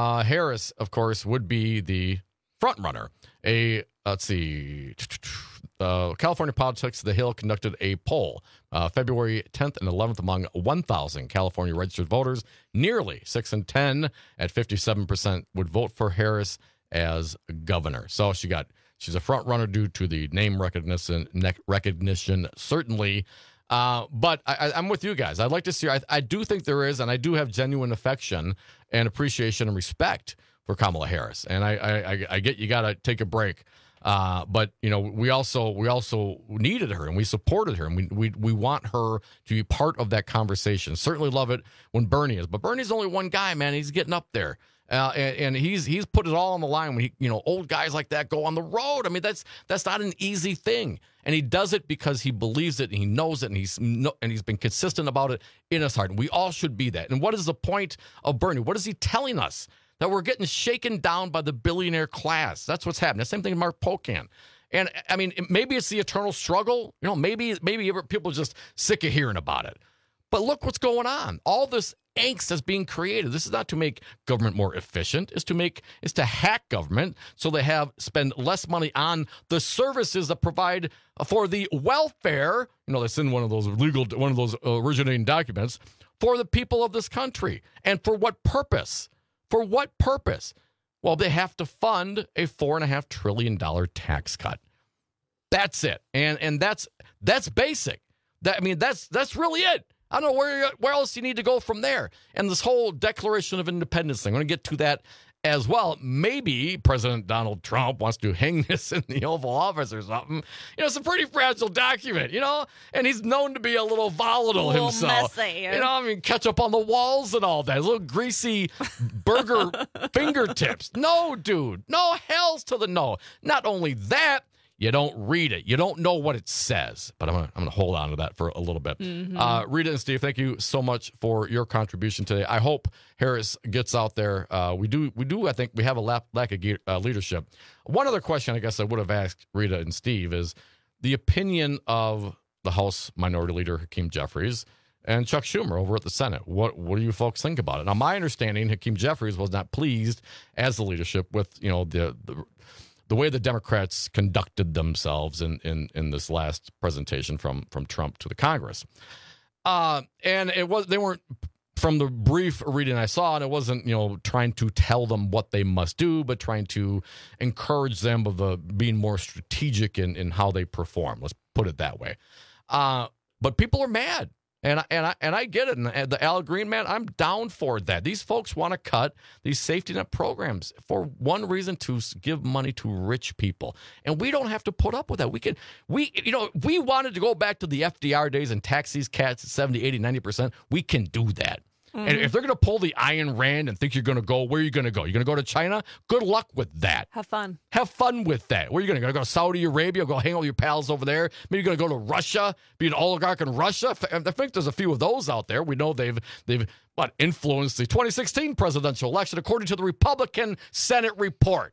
Harris, of course, would be the front runner. Let's see. California Politics, The Hill conducted a poll February 10th and 11th among 1,000 California registered voters. Nearly 6 in 10 at 57% would vote for Harris as governor. So she's a front runner due to the name recognition certainly. But I'm with you guys. I'd like to see. I do think there is, and I do have genuine affection and appreciation and respect for Kamala Harris. And I get you got to take a break. But we also needed her and we supported her, and we want her to be part of that conversation. Certainly love it when Bernie is, but Bernie's only one guy, man. He's getting up there. And he's put it all on the line when old guys like that go on the road. I mean, that's not an easy thing. And he does it because he believes it and he knows it, and he's been consistent about it in his heart. And we all should be that. And what is the point of Bernie? What is he telling us? That we're getting shaken down by the billionaire class. That's what's happening. The same thing with Mark Pocan. And I mean, maybe it's the eternal struggle. Maybe people are just sick of hearing about it. But look what's going on. All this angst that's being created. This is not to make government more efficient. It's to hack government so they spend less money on the services that provide for the welfare. That's in one of those originating documents for the people of this country. And for what purpose? For what purpose? Well, they have to fund a $4.5 trillion tax cut. That's it. And that's basic. That's really it. I don't know where else you need to go from there. And this whole Declaration of Independence thing, I'm going to get to that as well. Maybe President Donald Trump wants to hang this in the Oval Office or something. It's a pretty fragile document, and he's known to be a little volatile himself. Messy. Ketchup on the walls and all that. Little greasy burger fingertips. No, dude. No, hells to the no. Not only that, you don't read it. You don't know what it says. But I'm gonna hold on to that for a little bit. Mm-hmm. Rita and Steve, thank you so much for your contribution today. I hope Harris gets out there. We do. I think we have a lack of leadership. One other question I guess I would have asked Rita and Steve is the opinion of the House Minority Leader Hakeem Jeffries and Chuck Schumer over at the Senate. What do you folks think about it? Now, my understanding, Hakeem Jeffries was not pleased as the leadership with the way the Democrats conducted themselves in this last presentation from Trump to the Congress. And they weren't, from the brief reading I saw, and it wasn't, trying to tell them what they must do, but trying to encourage them of being more strategic in how they perform. Let's put it that way. But people are mad. And I get it. And the Al Green, man, I'm down for that. These folks want to cut these safety net programs for one reason, to give money to rich people. And we don't have to put up with that. We wanted to go back to the FDR days and tax these cats at 70, 80, 90%. We can do that. Mm-hmm. And if they're going to pull the Ayn Rand and think you're going to go, where are you going to go? You're going to go to China? Good luck with that. Have fun. Have fun with that. Where are you going to go to Saudi Arabia? Go hang out with your pals over there? Maybe you're going to go to Russia, be an oligarch in Russia? I think there's a few of those out there. We know they've influenced the 2016 presidential election, according to the Republican Senate report.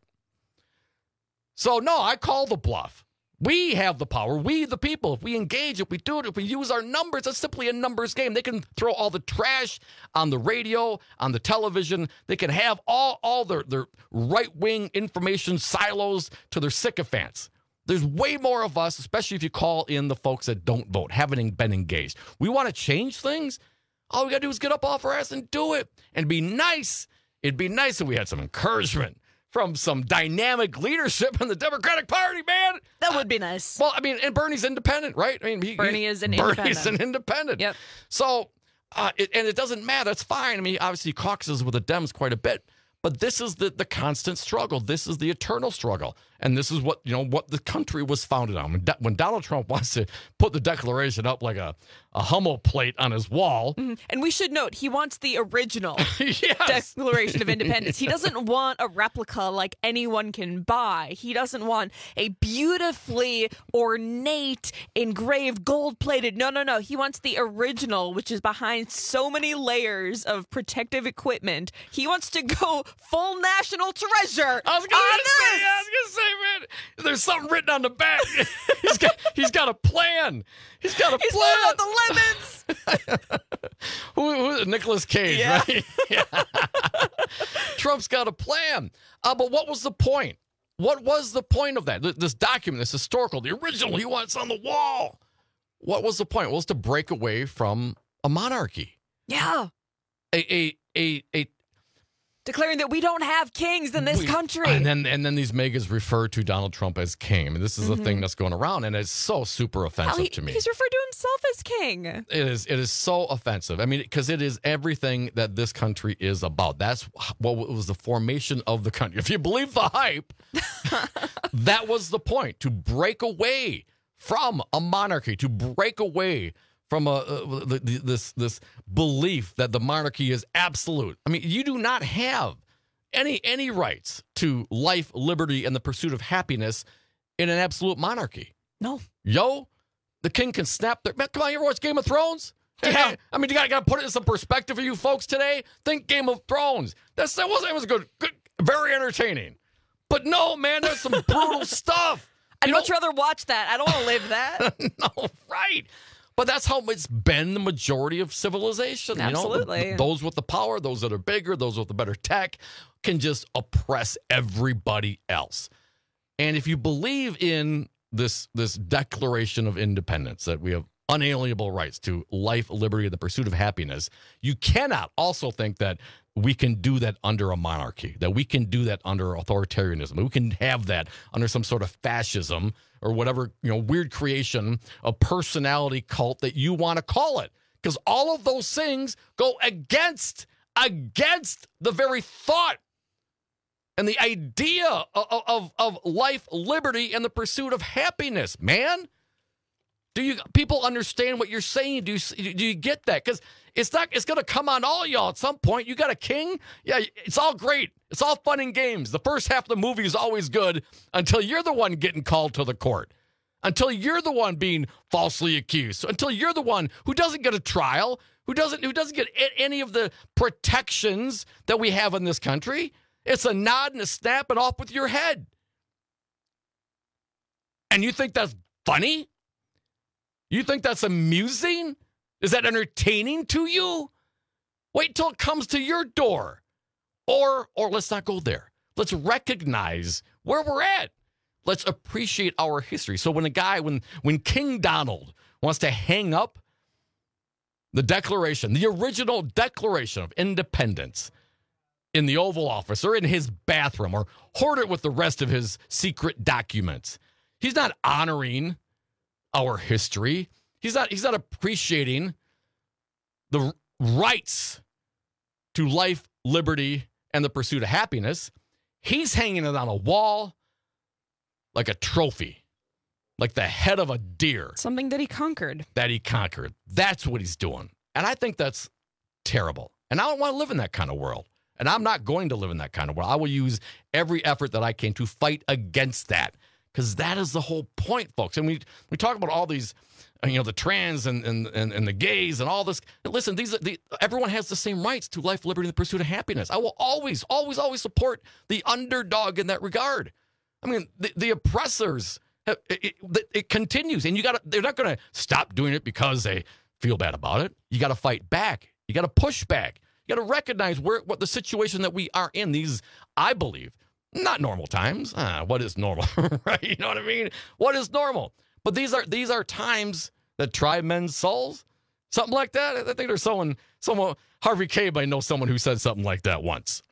So, no, I call the bluff. We have the power. We, the people, if we engage, if we do it, if we use our numbers, it's simply a numbers game. They can throw all the trash on the radio, on the television. They can have all their right-wing information silos to their sycophants. There's way more of us, especially if you call in the folks that don't vote, haven't been engaged. We want to change things. All we got to do is get up off our ass and do it and be nice. It'd be nice if we had some encouragement from some dynamic leadership in the Democratic Party, man. That would be nice. Well, and Bernie's independent, right? Bernie is an independent. Yep. So, it doesn't matter. That's fine. Obviously, he caucuses with the Dems quite a bit. But this is the constant struggle. This is the eternal struggle. And this is what the country was founded on. When Donald Trump wants to put the Declaration up like a Hummel plate on his wall. Mm-hmm. And we should note, he wants the original Declaration of Independence. He doesn't want a replica like anyone can buy. He doesn't want a beautifully ornate, engraved, gold-plated. No. He wants the original, which is behind so many layers of protective equipment. He wants to go full national treasure. I was gonna say, man, there's something written on the back. he's got a plan. He's got a plan. He's pulling out the lemons. Who Nicolas Cage, right? Yeah. Trump's got a plan. But what was the point? What was the point of that? This document, this historical, the original, he wants on the wall. What was the point? Well, it was to break away from a monarchy. Yeah. A declaring that we don't have kings in this country. And then these megas refer to Donald Trump as king. I mean, this is a thing that's going around, and it's so super offensive to me. He's referred to himself as king. It is so offensive. I mean, because it is everything that this country is about. That's what was the formation of the country. If you believe the hype, that was the point, to break away from a monarchy, to break away from this belief that the monarchy is absolute. I mean, you do not have any rights to life, liberty, and the pursuit of happiness in an absolute monarchy. No. The king can snap their... Man, come on, you ever watch Game of Thrones? Yeah. Hey, I mean, you got to put it in some perspective for you folks today. Think Game of Thrones. That was good, very entertaining. But no, man, there's some brutal stuff. I'd much rather watch that. I don't want to live that. No, right. But that's how it's been the majority of civilization. Absolutely. You know, those with the power, those that are bigger, those with the better tech can just oppress everybody else. And if you believe in this Declaration of Independence, that we have unalienable rights to life, liberty, and the pursuit of happiness, you cannot also think that we can do that under a monarchy, that we can do that under authoritarianism, we can have that under some sort of fascism or whatever, weird creation, a personality cult that you want to call it. Because all of those things go against the very thought and the idea of life, liberty, and the pursuit of happiness, man. Do people understand what you're saying? Do you get that? Because it's going to come on all y'all at some point. You got a king? Yeah, it's all great. It's all fun and games. The first half of the movie is always good until you're the one getting called to the court, until you're the one being falsely accused, until you're the one who doesn't get a trial, who doesn't get any of the protections that we have in this country. It's a nod and a snap and off with your head. And you think that's funny? You think that's amusing? Is that entertaining to you? Wait till it comes to your door. Or let's not go there. Let's recognize where we're at. Let's appreciate our history. So when King Donald wants to hang up the original Declaration of Independence in the Oval Office or in his bathroom or hoard it with the rest of his secret documents, he's not honoring our history. He's not appreciating the rights to life, liberty, and the pursuit of happiness. He's hanging it on a wall like a trophy, like the head of a deer. Something that he conquered. That's what he's doing. And I think that's terrible. And I don't want to live in that kind of world. And I'm not going to live in that kind of world. I will use every effort that I can to fight against that. Because that is the whole point, folks. And we talk about all these, the trans and the gays and all this. Listen, everyone has the same rights to life, liberty, and the pursuit of happiness. I will always, always, always support the underdog in that regard. I mean, the oppressors, it continues. And they're not going to stop doing it because they feel bad about it. You got to fight back. You got to push back. You got to recognize what the situation that we are in. These, I believe, not normal times. What is normal, right? You know what I mean? What is normal? But these are times that try men's souls. Something like that. I think there's someone, Harvey K might know someone who said something like that once.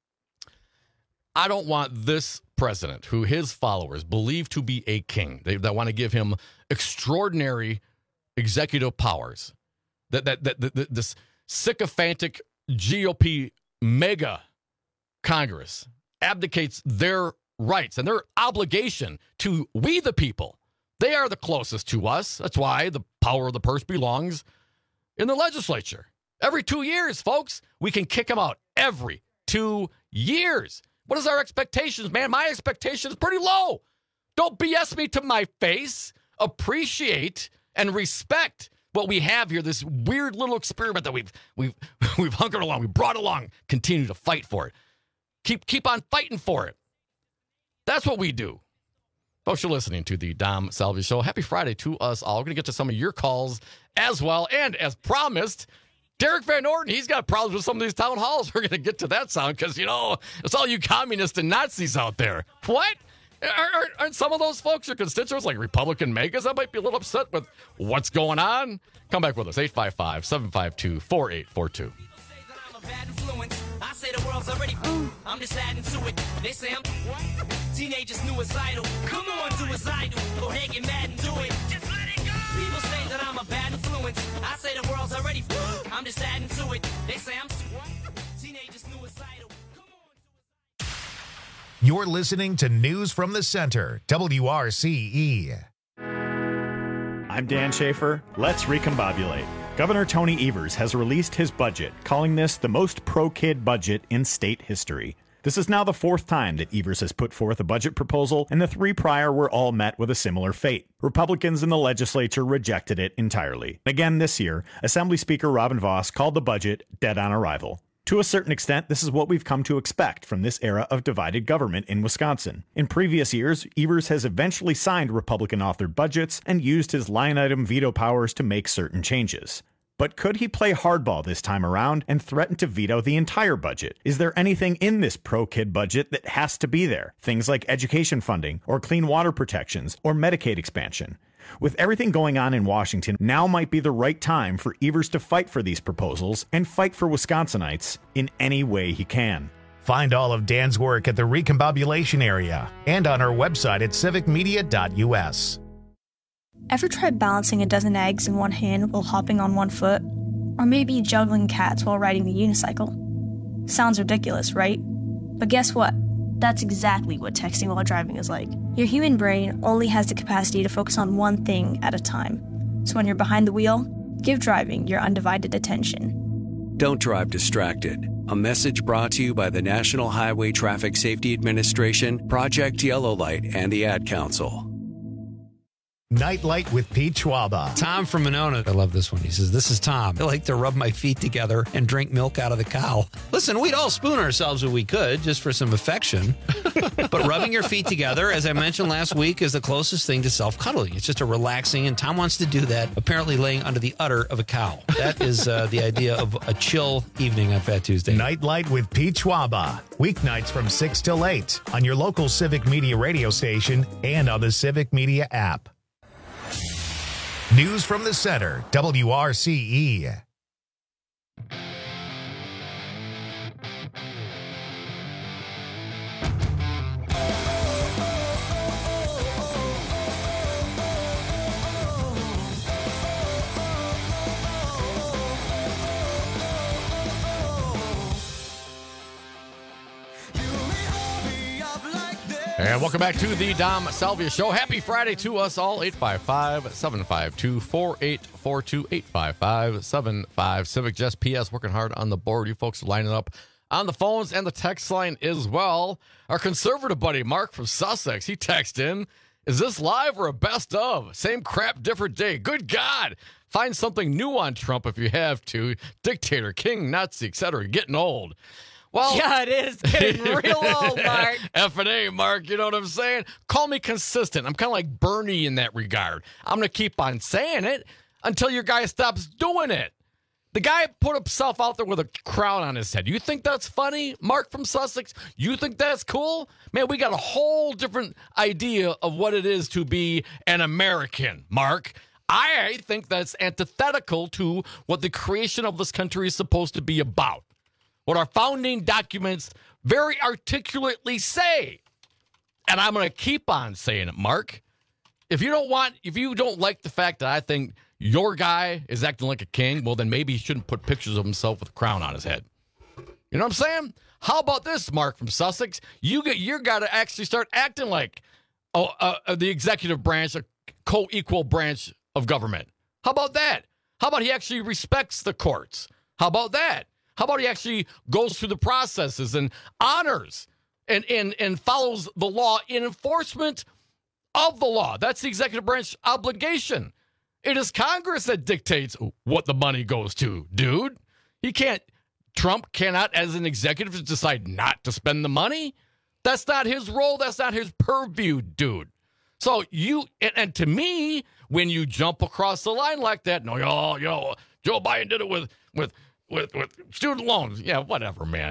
I don't want this president, who his followers believe to be a king, that want to give him extraordinary executive powers, this sycophantic GOP mega Congress abdicates their rights and their obligation to we the people. They are the closest to us. That's why the power of the purse belongs in the legislature. Every 2 years, folks, we can kick them out. Every 2 years. What is our expectations, man? My expectation is pretty low. Don't BS me to my face. Appreciate and respect what we have here, this weird little experiment that we've hunkered along, we brought along, continue to fight for it. Keep on fighting for it. That's what we do. Folks, you're listening to the Dom Salvi Show. Happy Friday to us all. We're going to get to some of your calls as well. And as promised, Derek Van Orden, he's got problems with some of these town halls. We're going to get to that sound because, it's all you communists and Nazis out there. What? Aren't some of those folks your constituents, like Republican megas, that might be a little upset with what's going on? Come back with us, 855-752-4842. Bad influence. I say the world's already. I'm just adding to it. They say I'm teenagers suicidal. Come on, do as I do. Go ahead, get mad and do it. Just let it go. People say that I'm a bad influence. I say the world's already. I'm just adding to it. They say I'm teenagers suicidal. You're listening to News from the Center, WRCE. I'm Dan Schaefer. Let's recombobulate. Governor Tony Evers has released his budget, calling this the most pro-kid budget in state history. This is now the fourth time that Evers has put forth a budget proposal, and the three prior were all met with a similar fate. Republicans in the legislature rejected it entirely. Again this year, Assembly Speaker Robin Vos called the budget dead on arrival. To a certain extent, this is what we've come to expect from this era of divided government in Wisconsin. In previous years, Evers has eventually signed Republican-authored budgets and used his line-item veto powers to make certain changes. But could he play hardball this time around and threaten to veto the entire budget? Is there anything in this pro-kid budget that has to be there? Things like education funding, or clean water protections, or Medicaid expansion. With everything going on in Washington, now might be the right time for Evers to fight for these proposals and fight for Wisconsinites in any way he can. Find all of Dan's work at the Recombobulation area and on our website at civicmedia.us. Ever tried balancing a dozen eggs in one hand while hopping on one foot? Or maybe juggling cats while riding the unicycle? Sounds ridiculous, right? But guess what? That's exactly what texting while driving is like. Your human brain only has the capacity to focus on one thing at a time. So when you're behind the wheel, give driving your undivided attention. Don't drive distracted. A message brought to you by the National Highway Traffic Safety Administration, Project Yellow Light, and the Ad Council. Nightlight with Pete Schwaba. Tom from Monona. I love this one. He says, this is Tom. I like to rub my feet together and drink milk out of the cow. Listen, we'd all spoon ourselves if we could, just for some affection. But rubbing your feet together, as I mentioned last week, is the closest thing to self-cuddling. It's just a relaxing, and Tom wants to do that, apparently laying under the udder of a cow. That is the idea of a chill evening on Fat Tuesday. Nightlight with Pete Schwaba. Weeknights from 6 till 8 on your local Civic Media radio station and on the Civic Media app. News from the Center, WRCE. And welcome back to the Dom Salvia Show. Happy Friday to us all. 855-752-4842. 855-75 Civic Just PS working hard on the board. You folks are lining up on the phones and the text line as well. Our conservative buddy Mark from Sussex, he texted in, is this live or a best of? Same crap, different day. Good God. Find something new on Trump if you have to. Dictator, king, Nazi, etc. Getting old. Well, yeah, it is getting real old, Mark. F&A, Mark, you know what I'm saying? Call me consistent. I'm kind of like Bernie in that regard. I'm going to keep on saying it until your guy stops doing it. The guy put himself out there with a crown on his head. You think that's funny, Mark from Sussex? You think that's cool? Man, we got a whole different idea of what it is to be an American, Mark. I think that's antithetical to what the creation of this country is supposed to be about. What our founding documents very articulately say. And I'm going to keep on saying it, Mark. If you don't like the fact that I think your guy is acting like a king, well, then maybe he shouldn't put pictures of himself with a crown on his head. You know what I'm saying? How about this, Mark from Sussex? You got to actually start acting like the executive branch, a co-equal branch of government. How about that? How about he actually respects the courts? How about that? How about he actually goes through the processes and honors and follows the law in enforcement of the law? That's the executive branch obligation. It is Congress that dictates what the money goes to, dude. Trump cannot, as an executive, decide not to spend the money. That's not his role. That's not his purview, dude. So and to me, when you jump across the line like that, Joe Biden did it with student loans. Yeah, whatever, man.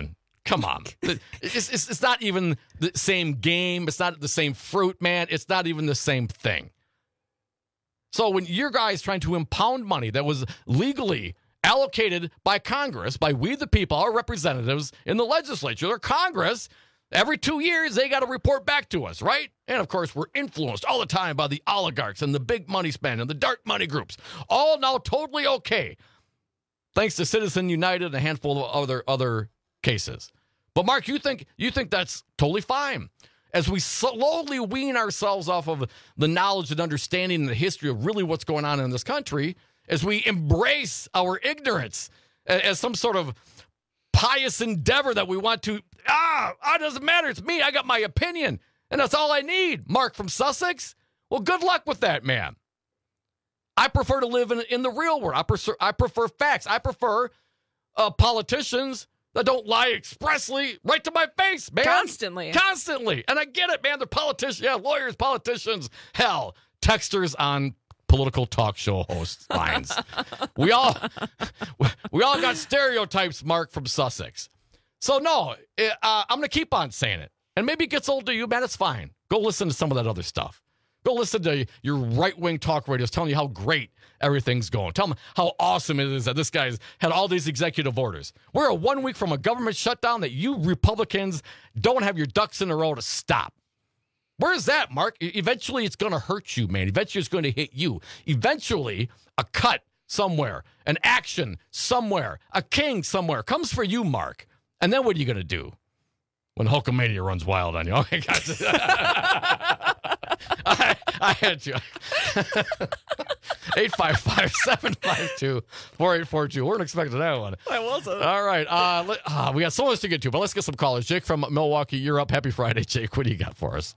Come on. It's not even the same game. It's not the same fruit, man. It's not even the same thing. So when your guys trying to impound money that was legally allocated by Congress, by we the people, our representatives in the legislature, or Congress, every 2 years they got to report back to us, right? And of course, we're influenced all the time by the oligarchs and the big money spend and the dark money groups. All now totally okay, thanks to Citizen United and a handful of other cases. But Mark, you think that's totally fine. As we slowly wean ourselves off of the knowledge and understanding and the history of really what's going on in this country, as we embrace our ignorance as some sort of pious endeavor that we want to, it doesn't matter. It's me. I got my opinion, and that's all I need. Mark from Sussex? Well, good luck with that, man. I prefer to live in the real world. I prefer facts. I prefer politicians that don't lie expressly right to my face, man. Constantly. And I get it, man. They're politicians. Yeah, lawyers, politicians. Hell, texters on political talk show host lines. we all got stereotypes, Mark from Sussex. So no, I'm going to keep on saying it. And maybe it gets old to you, man. It's fine. Go listen to some of that other stuff. Go listen to your right-wing talk radios telling you how great everything's going. Tell them how awesome it is that this guy's had all these executive orders. We're 1 week from a government shutdown that you Republicans don't have your ducks in a row to stop. Where's that, Mark? Eventually, it's going to hurt you, man. Eventually, it's going to hit you. Eventually, a cut somewhere, an action somewhere, a king somewhere comes for you, Mark. And then what are you going to do when Hulkamania runs wild on you? Okay, guys. I had you. 855-752-4842. Weren't expecting that one. I wasn't. All right. We got so much to get to, but let's get some callers. Jake from Milwaukee, you're up. Happy Friday, Jake. What do you got for us?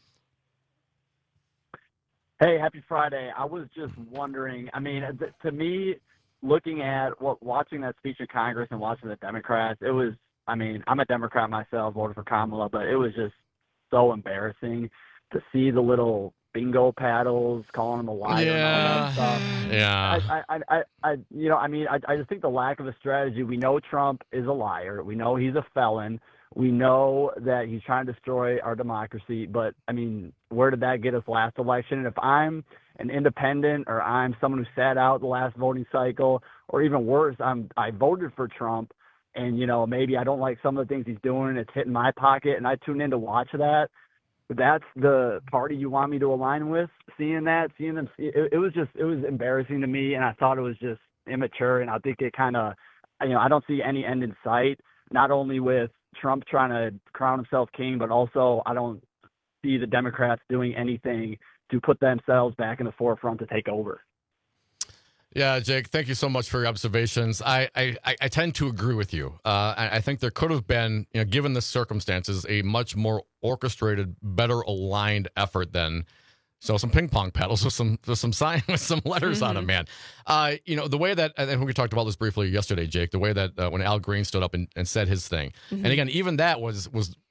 Hey, happy Friday. I was just wondering, I mean, to me, looking at watching that speech in Congress and watching the Democrats, it was, I mean, I'm a Democrat myself, voted for Kamala, but it was just so embarrassing to see the little bingo paddles calling them a liar and all that stuff. Yeah. I just think the lack of a strategy. We know Trump is a liar. We know he's a felon. We know that he's trying to destroy our democracy. But, I mean, where did that get us last election? And if I'm an independent or I'm someone who sat out the last voting cycle, or even worse, I voted for Trump, and, you know, maybe I don't like some of the things he's doing, it's hitting my pocket, and I tune in to watch that. That's the party you want me to align with. Seeing them, it was embarrassing to me, and I thought it was just immature. And I think it kind of, I don't see any end in sight. Not only with Trump trying to crown himself king, but also I don't see the Democrats doing anything to put themselves back in the forefront to take over. Yeah, Jake, thank you so much for your observations. I tend to agree with you. I think there could have been, given the circumstances, a much more orchestrated, better aligned effort than some ping pong paddles with some sign with some letters on them, man. The way that, and we talked about this briefly yesterday, Jake, the way that when Al Green stood up and said his thing, and again, even that was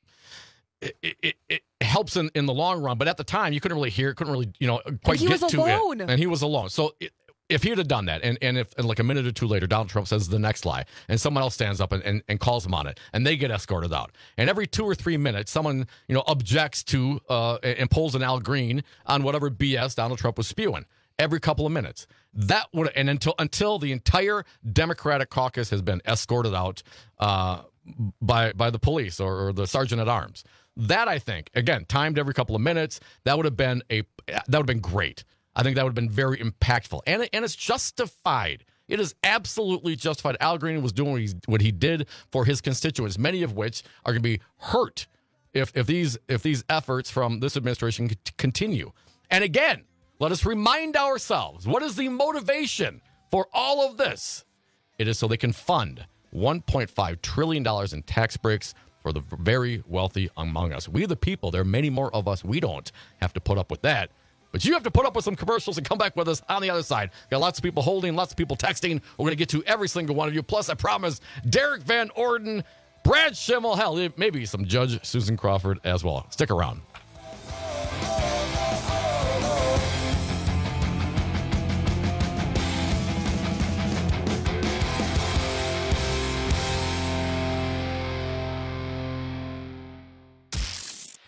it helps in the long run, but at the time you couldn't really hear, quite get to it, and he was alone. So. If he would have done that, and if like a minute or two later, Donald Trump says the next lie, and someone else stands up and calls him on it, and they get escorted out, and every 2 or 3 minutes, someone objects to and pulls an Al Green on whatever BS Donald Trump was spewing every couple of minutes. That would, and until the entire Democratic caucus has been escorted out by the police or the sergeant at arms. That, I think, again, timed every couple of minutes. That would have been great. I think that would have been very impactful. And it's justified. It is absolutely justified. Al Green was doing what he did for his constituents, many of which are going to be hurt if these efforts from this administration continue. And again, let us remind ourselves, what is the motivation for all of this? It is so they can fund $1.5 trillion in tax breaks for the very wealthy among us. We the people, there are many more of us. We don't have to put up with that. But you have to put up with some commercials and come back with us on the other side. Got lots of people holding, lots of people texting. We're going to get to every single one of you. Plus, I promise, Derek Van Orden, Brad Schimmel, hell, maybe some Judge Susan Crawford as well. Stick around.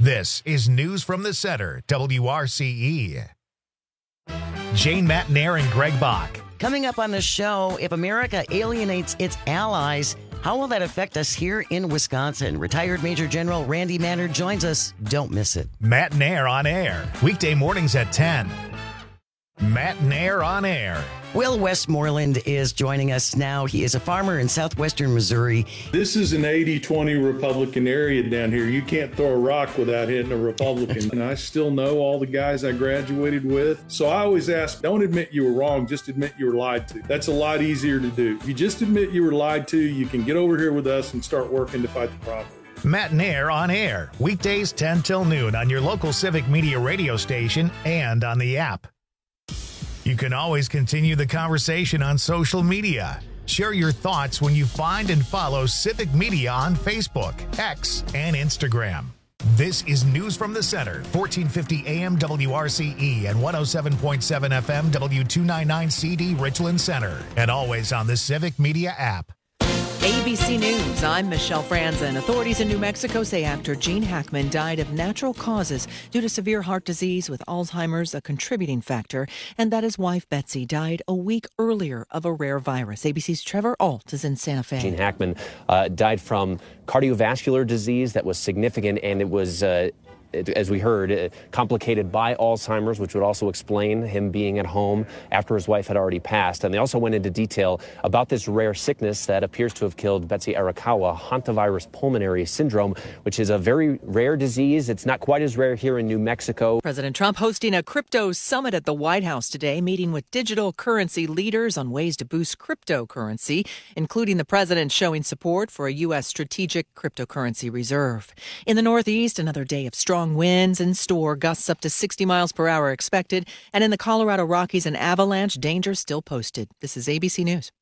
This is News from the Center, WRCE. Jane Matnair and Greg Bach. Coming up on the show, if America alienates its allies, how will that affect us here in Wisconsin? Retired Major General Randy Maynard joins us. Don't miss it. Matnair on Air, weekday mornings at 10. Matnair on Air. Will Westmoreland is joining us now. He is a farmer in southwestern Missouri. This is an 80-20 Republican area down here. You can't throw a rock without hitting a Republican. And I still know all the guys I graduated with. So I always ask, don't admit you were wrong, just admit you were lied to. That's a lot easier to do. If you just admit you were lied to, you can get over here with us and start working to fight the problem. Matnair on Air, weekdays 10 till noon on your local Civic Media radio station and on the app. You can always continue the conversation on social media. Share your thoughts when you find and follow Civic Media on Facebook, X, and Instagram. This is News from the Center, 1450 AM WRCE and 107.7 FM W299CD Richland Center, and always on the Civic Media app. ABC News, I'm Michelle Franzen. Authorities in New Mexico say actor Gene Hackman died of natural causes due to severe heart disease with Alzheimer's a contributing factor, and that his wife Betsy died a week earlier of a rare virus. ABC's Trevor Ault is in Santa Fe. Gene Hackman died from cardiovascular disease that was significant, and it was as we heard, complicated by Alzheimer's, which would also explain him being at home after his wife had already passed. And they also went into detail about this rare sickness that appears to have killed Betsy Arakawa, hantavirus pulmonary syndrome, which is a very rare disease. It's not quite as rare here in New Mexico. President Trump hosting a crypto summit at the White House today, meeting with digital currency leaders on ways to boost cryptocurrency, including the president showing support for a U.S. strategic cryptocurrency reserve. In the Northeast, another day of strong winds in store, gusts up to 60 miles per hour expected, and in the Colorado Rockies, an avalanche danger still posted. This is ABC News.